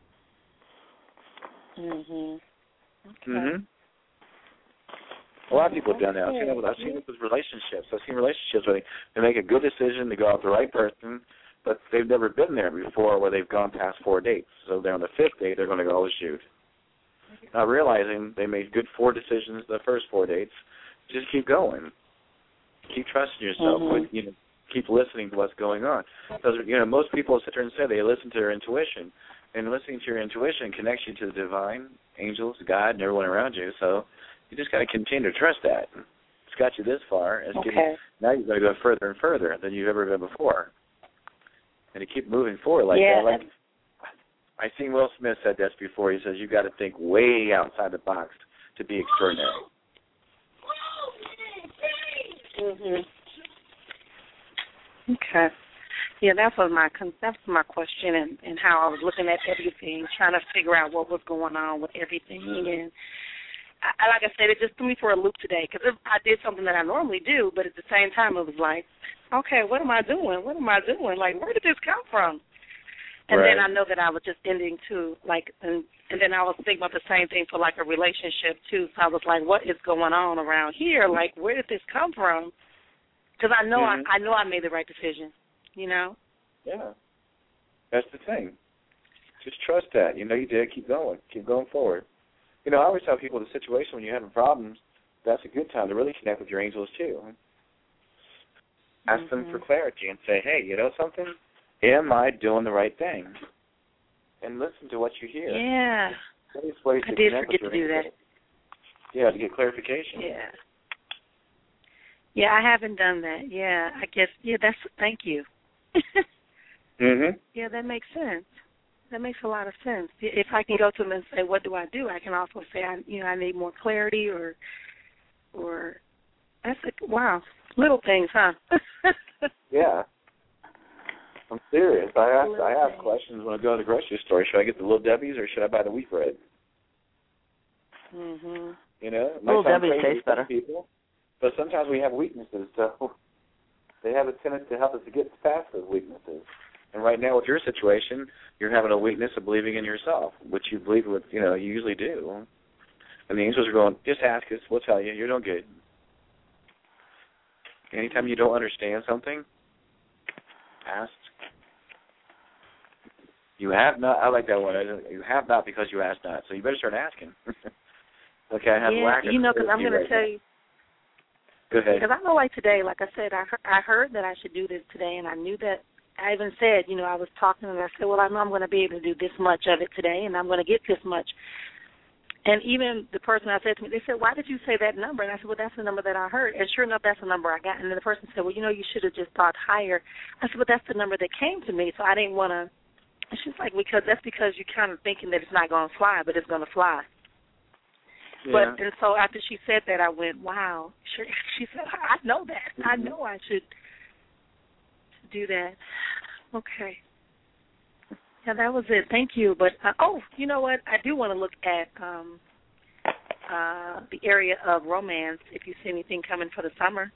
Okay. A lot of people have done that. I've seen it with relationships. I've seen relationships where they make a good decision to go out with the right person, but they've never been there before where they've gone past 4 dates. So they're on the 5th date, they're going to go, oh, shoot. Not realizing they made good 4 decisions the first 4 dates. Just keep going. Keep trusting yourself. Keep listening to what's going on. Because, most people sit there and say they listen to their intuition. And listening to your intuition connects you to the divine, angels, God, and everyone around you. So you just got to continue to trust that. It's got you this far. Now you've got to go further and further than you've ever been before. And to keep moving forward like that. Like, I seen Will Smith said this before. He says, you've got to think way outside the box to be extraordinary. Okay. Yeah, that was my question and how I was looking at everything, trying to figure out what was going on with everything. And like I said, it just threw me for a loop today because I did something that I normally do, but at the same time it was like, okay, what am I doing? What am I doing? Like, where did this come from? And then I know that I was just ending too, like, and then I was thinking about the same thing for like a relationship too. So I was like, what is going on around here? Like, where did this come from? Because I know I made the right decision. Yeah. That's the thing. Just trust that. You did. Keep going. Keep going forward. I always tell people the situation when you're having problems, that's a good time to really connect with your angels too. Ask them for clarity and say, hey, you know something? Am I doing the right thing? And listen to what you hear. Yeah. I did forget to do that. Yeah, to get clarification. Yeah. Yeah, I haven't done that. Yeah, I guess. Yeah, thank you. Mhm. Yeah, that makes sense. That makes a lot of sense. If I can go to them and say, "What do I do?" I can also say, I need more clarity, or that's wow, little things, huh? Yeah. I'm serious. I ask questions when I go to the grocery store. Should I get the Little Debbie's or should I buy the wheat bread? Mhm. You know, it Little might sound Debbie's crazy taste to some better. people, but sometimes we have weaknesses, so they have a tendency to help us to get past those weaknesses. And right now, with your situation, you're having a weakness of believing in yourself, which you believe with, you usually do. And the angels are going, just ask us, we'll tell you, you're doing good. Anytime you don't understand something, ask. You have not. I like that one. You have not because you ask not. So you better start asking. Okay, I have lack of because I'm going to tell you. Go ahead. Because I know, like today, like I said, I heard that I should do this today, and I knew that. I even said, I was talking, and I said, well, I know I'm going to be able to do this much of it today, and I'm going to get this much. And even the person I said to me, they said, why did you say that number? And I said, well, that's the number that I heard. And sure enough, that's the number I got. And then the person said, well, you should have just thought higher. I said, well, that's the number that came to me, so I didn't want to. And she's like, that's because you're kind of thinking that it's not going to fly, but it's going to fly. Yeah. And so after she said that, I went, wow. She said, I know that. Mm-hmm. I know I should do that. Okay. Yeah, that was it. Thank you. But, you know what? I do want to look at the area of romance, if you see anything coming for the summer.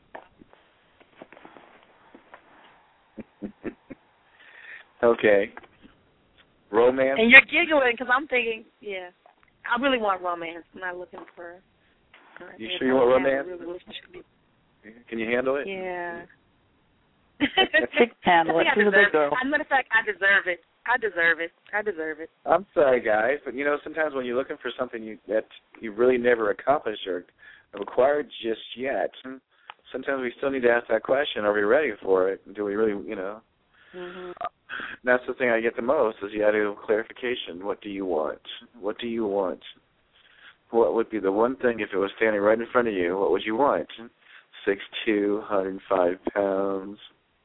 Okay. Romance? And you're giggling because I'm thinking, yeah, I really want romance. I'm not looking for... You sure you want romance? Can you handle it? Yeah. She can handle it. She's a big girl. As a matter of fact, I deserve it. I'm sorry, guys, but sometimes when you're looking for something that you really never accomplished or have acquired just yet, sometimes we still need to ask that question: are we ready for it? Do we really, Mm-hmm. That's the thing I get the most is the idea of clarification. What do you want? What do you want? What would be the one thing if it was standing right in front of you? What would you want? 6'2", 105 pounds.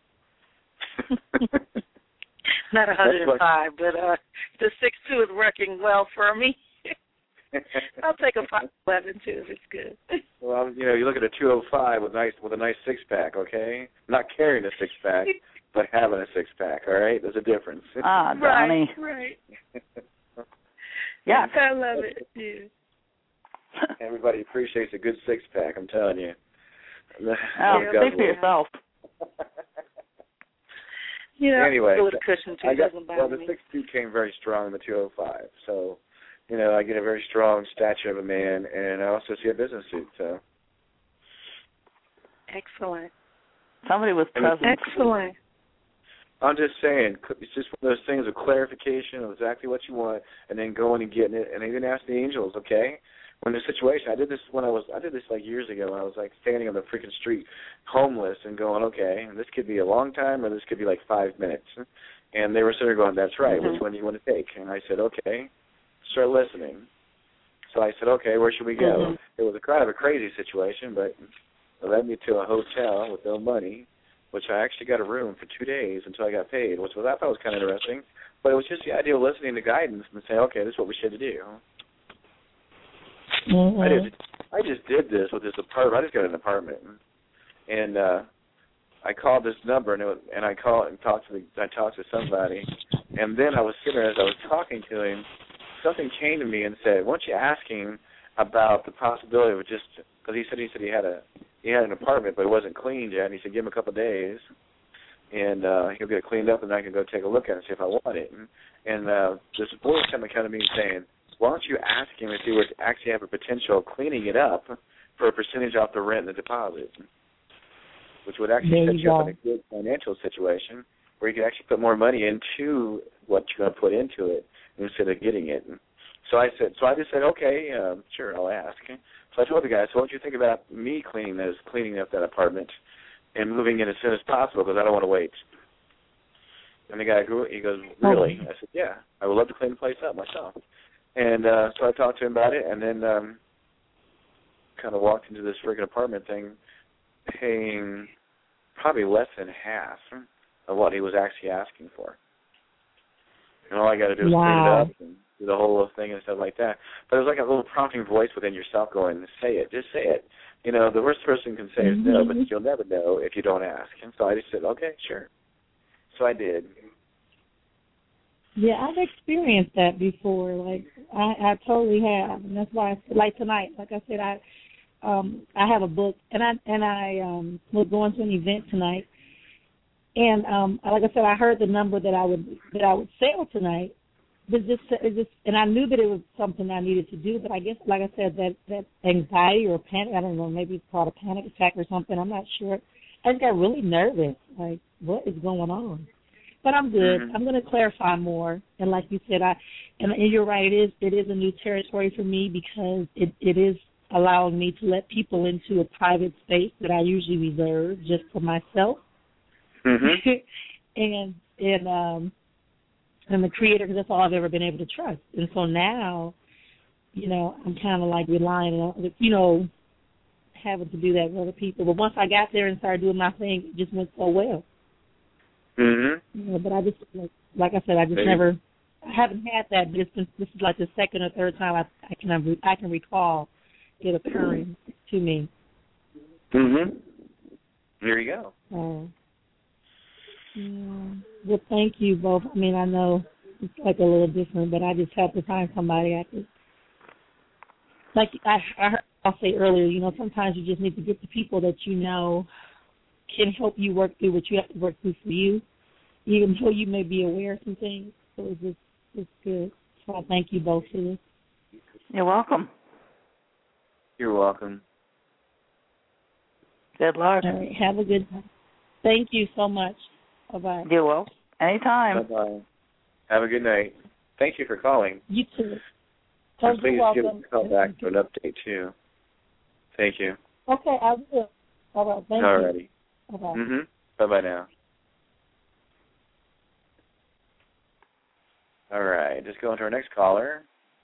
Not 105, but the 6'2" is working well for me. I'll take a 5'11" too if it's good. Well, you look at a 205 with a nice six pack, okay? Not carrying a six pack, but having a six pack. All right, there's a difference. Ah, Donnie. Right. Yeah, I love it. Yeah. Everybody appreciates a good six pack. I'm telling you. Speak for yourself. Anyway, with a cushion too. The 6'2" came very strong in the 205. So, I get a very strong stature of a man, and I also see a business suit. So. Excellent. Somebody with presence. Excellent. I'm just saying, it's just one of those things of clarification of exactly what you want, and then going and getting it, and even ask the angels, okay? When the situation, I did this like years ago when I was like standing on the freaking street, homeless, and going, okay, this could be a long time or this could be like 5 minutes, and they were sitting there going, that's right, which one do you want to take? And I said, okay, start listening. So I said, okay, where should we go? Mm-hmm. It was kind of a crazy situation, but it led me to a hotel with no money, which I actually got a room for 2 days until I got paid, which I thought was kind of interesting. But it was just the idea of listening to guidance and saying, okay, this is what we should do. Mm-hmm. I just did this with this apartment. I just got an apartment, and I called this number, and I called and talked to somebody, and then I was sitting there as I was talking to him. Something came to me and said, "Why don't you ask him about the possibility of just?" Because he said he had an apartment, but it wasn't cleaned yet. And he said, "Give him a couple of days, and he'll get it cleaned up, and I can go take a look at it and see if I want it." And this voice coming to me saying, why don't you ask him if he would actually have a potential of cleaning it up for a percentage off the rent and the deposit, which would actually set you up in a good financial situation where you could actually put more money into what you're going to put into it instead of getting it. So I just said, okay, sure, I'll ask. So I told the guy, so what do you think about me cleaning up that apartment and moving in as soon as possible because I don't want to wait? And the guy, he goes, really? I said, yeah, I would love to clean the place up myself. And so I talked to him about it, and then kind of walked into this freaking apartment thing paying probably less than half of what he was actually asking for. And all I got to do is clean it up and do the whole thing and stuff like that. But it was like a little prompting voice within yourself going, say it, just say it. You know, the worst person can say is no, but you'll never know if you don't ask. And so I just said, okay, sure. So I did. Yeah, I've experienced that before. Like I totally have, and that's why, like tonight, like I said, I have a book, and I was going to an event tonight, and like I said, I heard the number that I would sell tonight. It just, and I knew that it was something I needed to do, but I guess, like I said, that anxiety or panic, I don't know, maybe it's called a panic attack or something. I'm not sure. I just got really nervous. Like, what is going on? But I'm good. Mm-hmm. I'm going to clarify more. And like you said, and you're right, it is a new territory for me because it is allowing me to let people into a private space that I usually reserve just for myself. Mm-hmm. and the creator, because that's all I've ever been able to trust. And so now, you know, I'm kind of like relying on, you know, having to do that with other people. But once I got there and started doing my thing, it just went so well. Mm-hmm. You know, but I just, like I said, I just never, I haven't had that. But this is like the second or third time I can recall it occurring to me. Mm-hmm. There you go. Yeah. Well, thank you both. I mean, I know it's like a little different, but I just have to find somebody I could. Like I'll say earlier, you know, sometimes you just need to get the people that you know can help you work through what you have to work through for you, even though you may be aware of some things. So it's good. So I thank you both for this. You're welcome. You're welcome. Good luck. All right. Have a good time. Thank you so much. Bye-bye. You're welcome. Anytime. Bye-bye. Have a good night. Thank you for calling. You too. And please give us a call back for an update, too. Thank you. Okay, I will. All right, thank you. All righty. Bye-bye. Mm-hmm. Bye-bye now. All right, just going to our next caller.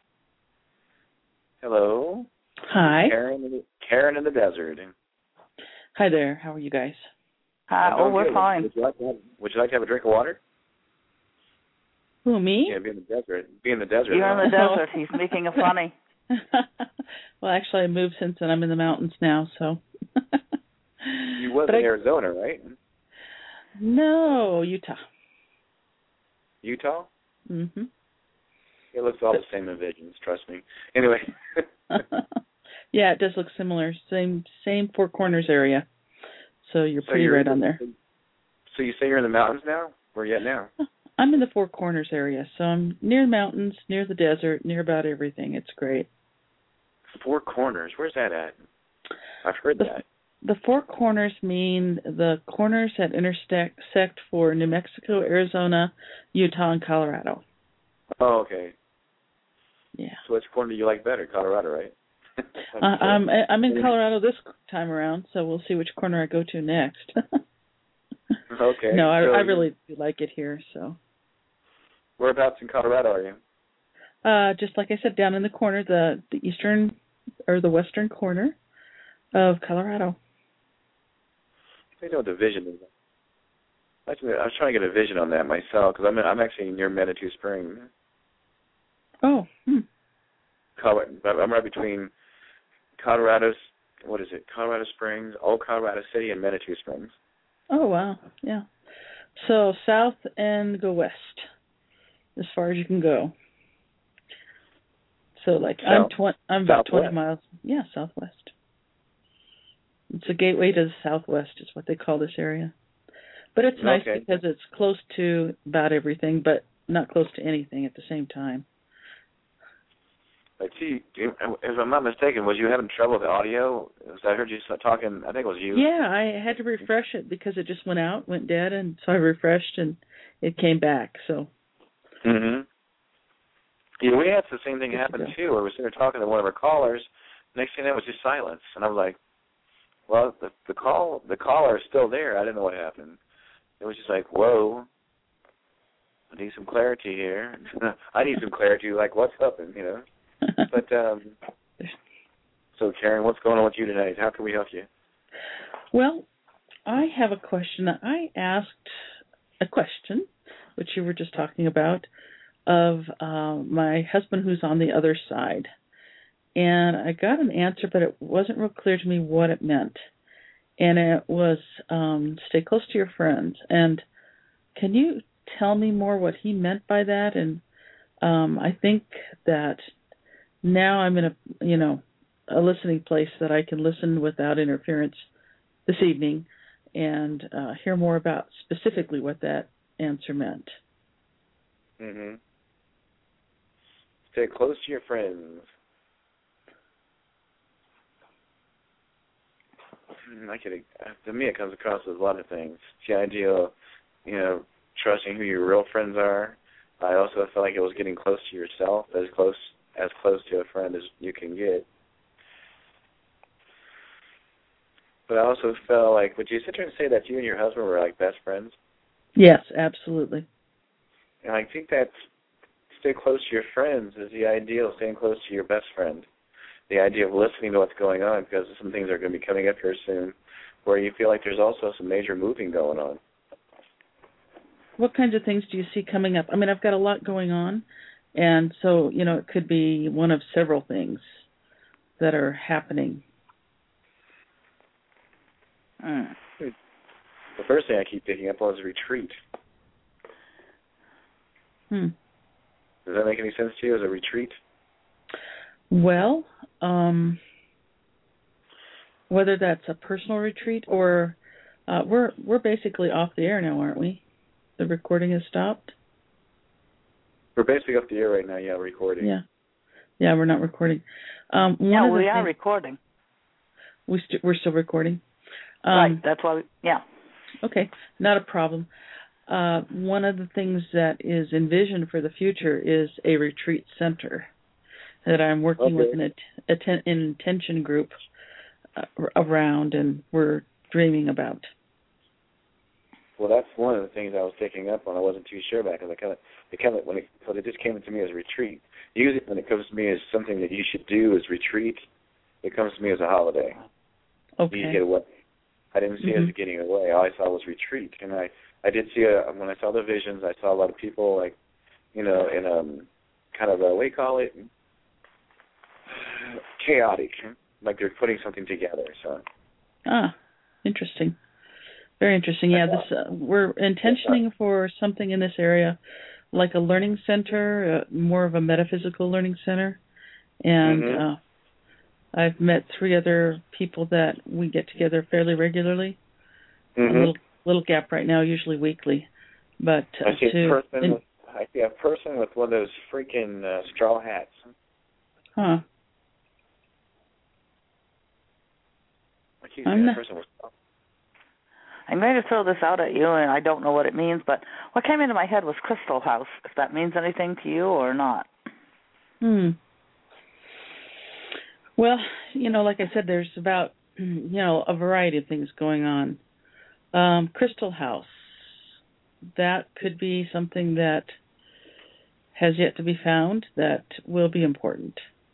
Hello. Hi. Karen in the desert. Hi there. How are you guys? Hi. Oh, we're fine. Would you like to have a drink of water? Who, me? Yeah, be in the desert. Be in the desert. You're in the desert. He's making it funny. Well, actually, I moved since then. I'm in the mountains now, so. You was in Arizona, right? No, Utah. Utah? Mm-hmm. It looks all the same in visions, trust me. Anyway. Yeah, it does look similar. Same Four Corners area. So you're pretty right on there. So you say you're in the mountains now? Where are you at now? I'm in the Four Corners area, so I'm near the mountains, near the desert, near about everything. It's great. Four Corners? Where's that at? I've heard that. The Four Corners mean the corners that intersect for New Mexico, Arizona, Utah, and Colorado. Oh, okay. Yeah. So which corner do you like better? Colorado, right? I'm in Colorado this time around, so we'll see which corner I go to next. Okay. No, I really do like it here. So. Whereabouts in Colorado are you? Just like I said, down in the corner, the eastern or the western corner of Colorado. I know what the vision is. Actually, I was trying to get a vision on that myself because I'm actually near Manitou Springs. Oh. I'm right between Colorado's, what is it, Colorado Springs, Old Colorado City, and Manitou Springs. Oh, wow. Yeah. So south and go west as far as you can go. So, like, south? I'm about Southwest. 20 miles. Yeah, southwest. It's a gateway to the southwest is what they call this area. But it's nice because it's close to about everything, but not close to anything at the same time. Like, gee, if I'm not mistaken, was you having trouble with the audio? I heard you talking, I think it was you. Yeah, I had to refresh it because it just went dead, and so I refreshed, and it came back, so. Mm-hmm. Yeah, we had the same thing happen, too, where we were sitting there talking to one of our callers. Next thing, it was just silence. And I was like, well, the caller is still there. I didn't know what happened. It was just like, whoa, I need some clarity here. I need some clarity, like, what's up, and, you know. But, so, Karen, what's going on with you tonight? How can we help you? Well, I have a question. I asked a question, which you were just talking about, of my husband who's on the other side. And I got an answer, but it wasn't real clear to me what it meant. And it was stay close to your friends. And can you tell me more what he meant by that? And I think that now I'm in a listening place that I can listen without interference this evening and hear more about specifically what that answer meant. Mm-hmm. Stay close to your friends. To me, it comes across as a lot of things. It's the idea of, trusting who your real friends are. I also felt like it was getting close to yourself, as close to a friend as you can get. But I also felt like, would you sit there and say that you and your husband were like best friends? Yes, absolutely. And I think that stay close to your friends is the idea of staying close to your best friend. The idea of listening to what's going on, because some things are going to be coming up here soon where you feel like there's also some major moving going on. What kinds of things do you see coming up? I mean, I've got a lot going on, and so, it could be one of several things that are happening. The first thing I keep picking up on is retreat. Does that make any sense to you as a retreat? Well, whether that's a personal retreat or we're basically off the air now, aren't we? The recording has stopped. We're basically off the air right now. Yeah, recording. Yeah, we're not recording. We are recording. We're still recording. Right. That's why. Okay, not a problem. One of the things that is envisioned for the future is a retreat center that I'm working with an intention group around, and we're dreaming about. Well, that's one of the things I was picking up on. I wasn't too sure about because it just came to me as a retreat. Usually, when it comes to me as something that you should do as retreat, it comes to me as a holiday. Okay. You get away. I didn't see it as getting away. All I saw was retreat, and I did see when I saw the visions, I saw a lot of people in kind of what do you call it? Chaotic, like they're putting something together. So. Interesting. Very interesting. Yeah, we're intentioning for something in this area, like a learning center, more of a metaphysical learning center, and I've met 3 other people that we get together fairly regularly. A little gap right now, usually weekly, but I see a person with one of those freaking straw hats. Huh. I'm going to throw this out at you, and I don't know what it means, but what came into my head was Crystal House, if that means anything to you or not. Well, like I said, there's about, a variety of things going on. Crystal House, that could be something that has yet to be found that will be important.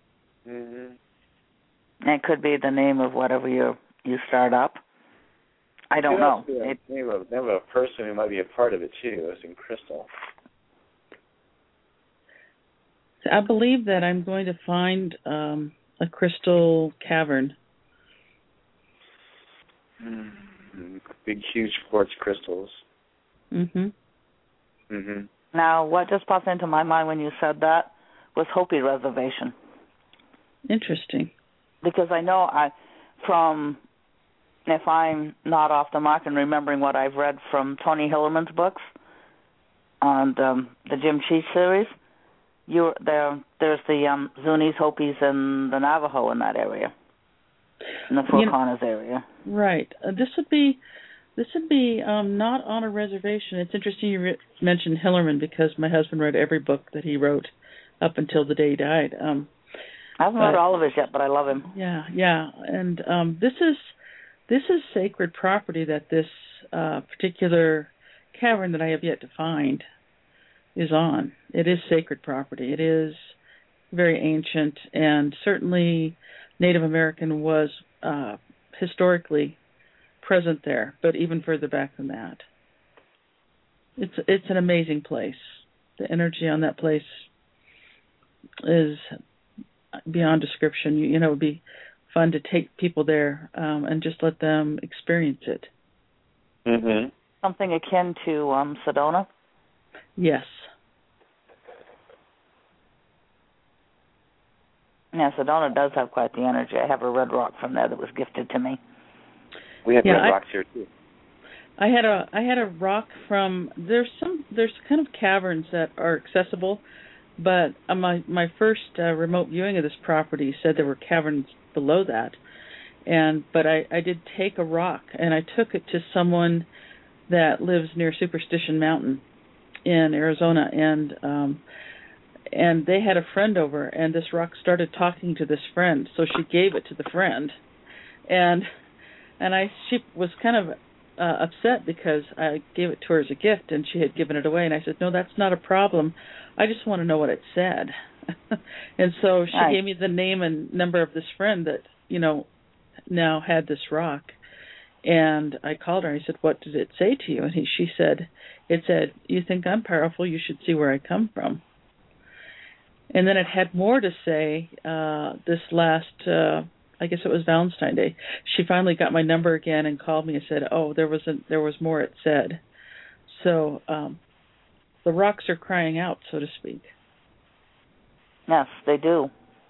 It could be the name of whatever you start up. I don't know. It's the name of a person who might be a part of it, too, as in Crystal. I believe that I'm going to find a crystal cavern. Big, huge quartz crystals. Now, what just popped into my mind when you said that was Hopi Reservation. Interesting. Because I know if I'm not off the mark and remembering what I've read from Tony Hillerman's books on the Jim Cheech series, there's the Zunis, Hopis, and the Navajo in that area, in the Four Corners area. Right. This would be not on a reservation. It's interesting you mentioned Hillerman because my husband read every book that he wrote up until the day he died. I haven't read all of his yet, but I love him. Yeah, and this is sacred property that this particular cavern that I have yet to find is on. It is sacred property. It is very ancient, and certainly Native American was historically present there, but even further back than that. It's an amazing place. The energy on that place is beyond description. You know, it would be fun to take people there and just let them experience it. Mhm. Something akin to Sedona? Yes. Yeah, Sedona does have quite the energy. I have a red rock from there that was gifted to me. We have red rocks here too. I had a rock from there's kind of caverns that are accessible, but my first remote viewing of this property said there were caverns below that, but I did take a rock and I took it to someone that lives near Superstition Mountain in Arizona, and they had a friend over, and this rock started talking to this friend, so she gave it to the friend, and she was kind of upset because I gave it to her as a gift and she had given it away, and I said, no, that's not a problem. I just want to know what it said. And so she gave me the name and number of this friend that, you know, now had this rock. And I called her and I said, what did it say to you? And she said, it said, you think I'm powerful, you should see where I come from. And then it had more to say this last, I guess it was Valentine's Day. She finally got my number again and called me and said, oh, there was more it said. So the rocks are crying out, so to speak. Yes, they do.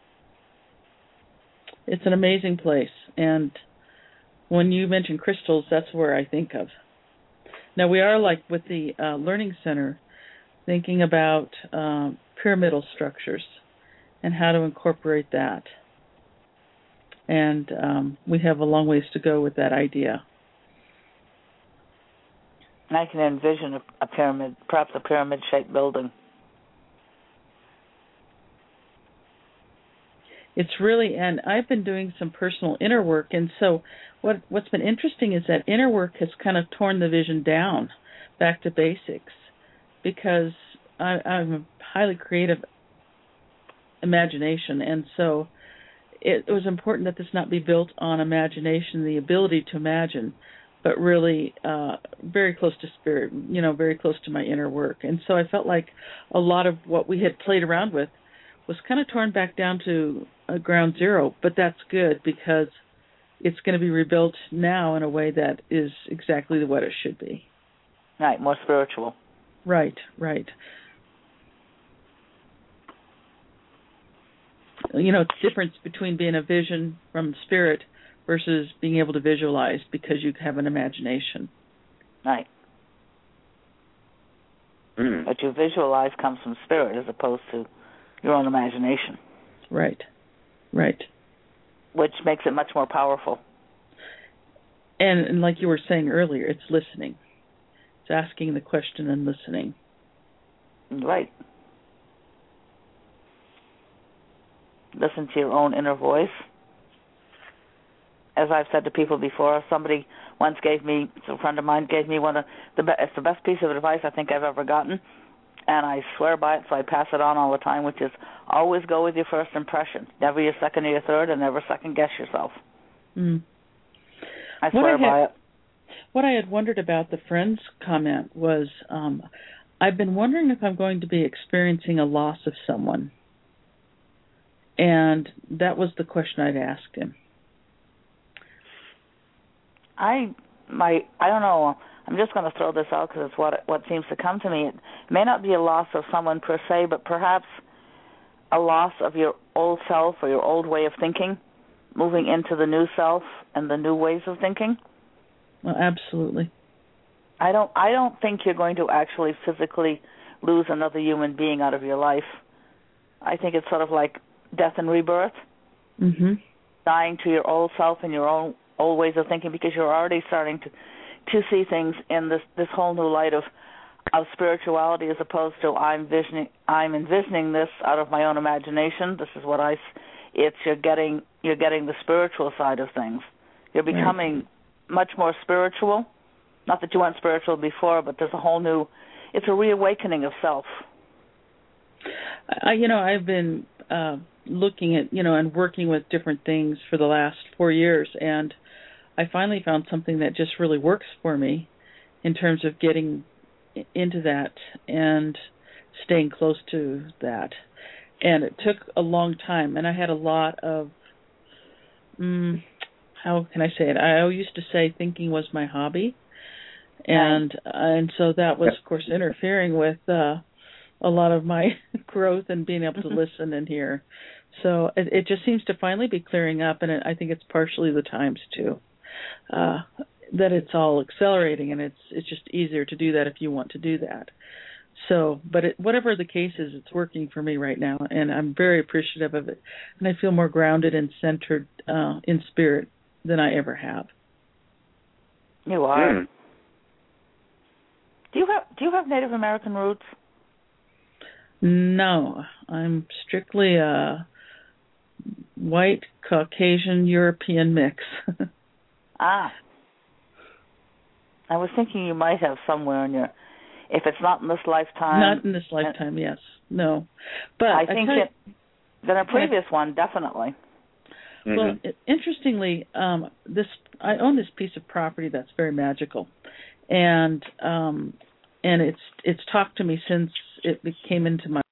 It's an amazing place. And when you mention crystals, that's where I think of. Now, we are, like with the Learning Center, thinking about pyramidal structures and how to incorporate that. And we have a long ways to go with that idea. And I can envision a pyramid, perhaps a pyramid-shaped building. It's really, and I've been doing some personal inner work, and so what's been interesting is that inner work has kind of torn the vision down back to basics, because I'm a highly creative imagination, and so it was important that this not be built on imagination, the ability to imagine, but really very close to spirit, you know, very close to my inner work. And so I felt like a lot of what we had played around with was kind of torn back down to ground zero, but that's good because it's going to be rebuilt now in a way that is exactly what it should be. Right, more spiritual. Right, right. You know, it's the difference between being a vision from spirit versus being able to visualize because you have an imagination. Right. Mm. What you visualize comes from spirit as opposed to your own imagination. Right, right. Which makes it much more powerful. And like you were saying earlier, it's listening. It's asking the question and listening. Right. Listen to your own inner voice. As I've said to people before, somebody once gave me, a friend of mine gave me it's the best piece of advice I think I've ever gotten, and I swear by it, so I pass it on all the time, which is always go with your first impression. Never your second or your third, and never second guess yourself. Mm. I swear by it. What I had wondered about the friend's comment was, I've been wondering if I'm going to be experiencing a loss of someone. And that was the question I'd asked him. I don't know. I'm just going to throw this out because it's what seems to come to me. It may not be a loss of someone per se, but perhaps a loss of your old self or your old way of thinking, moving into the new self and the new ways of thinking. Well, absolutely. I don't think you're going to actually physically lose another human being out of your life. I think it's sort of like death and rebirth. Mm-hmm. Dying to your old self and your own old ways of thinking, because you're already starting to see things in this whole new light of spirituality, as opposed to I'm envisioning this out of my own imagination. This is what you're getting the spiritual side of things. You're becoming much more spiritual. Not that you weren't spiritual before, but there's a whole new. It's a reawakening of self. I've been looking at, and working with different things for the last 4 years, and I finally found something that just really works for me in terms of getting into that and staying close to that. And it took a long time, and I had a lot of, how can I say it? I used to say thinking was my hobby, and so that was, of course, interfering with a lot of my growth and being able to listen and hear. So it just seems to finally be clearing up, and I think it's partially the times too, that it's all accelerating, and it's just easier to do that if you want to do that. So, but whatever the case is, it's working for me right now, and I'm very appreciative of it, and I feel more grounded and centered in spirit than I ever have. You are. Do you have Native American roots? No, I'm strictly a white Caucasian European mix. I was thinking you might have somewhere in your. If it's not in this lifetime. Not in this lifetime, yes. No. But I think that a previous one, definitely. Well, interestingly, I own this piece of property that's very magical. And it's talked to me since it came into my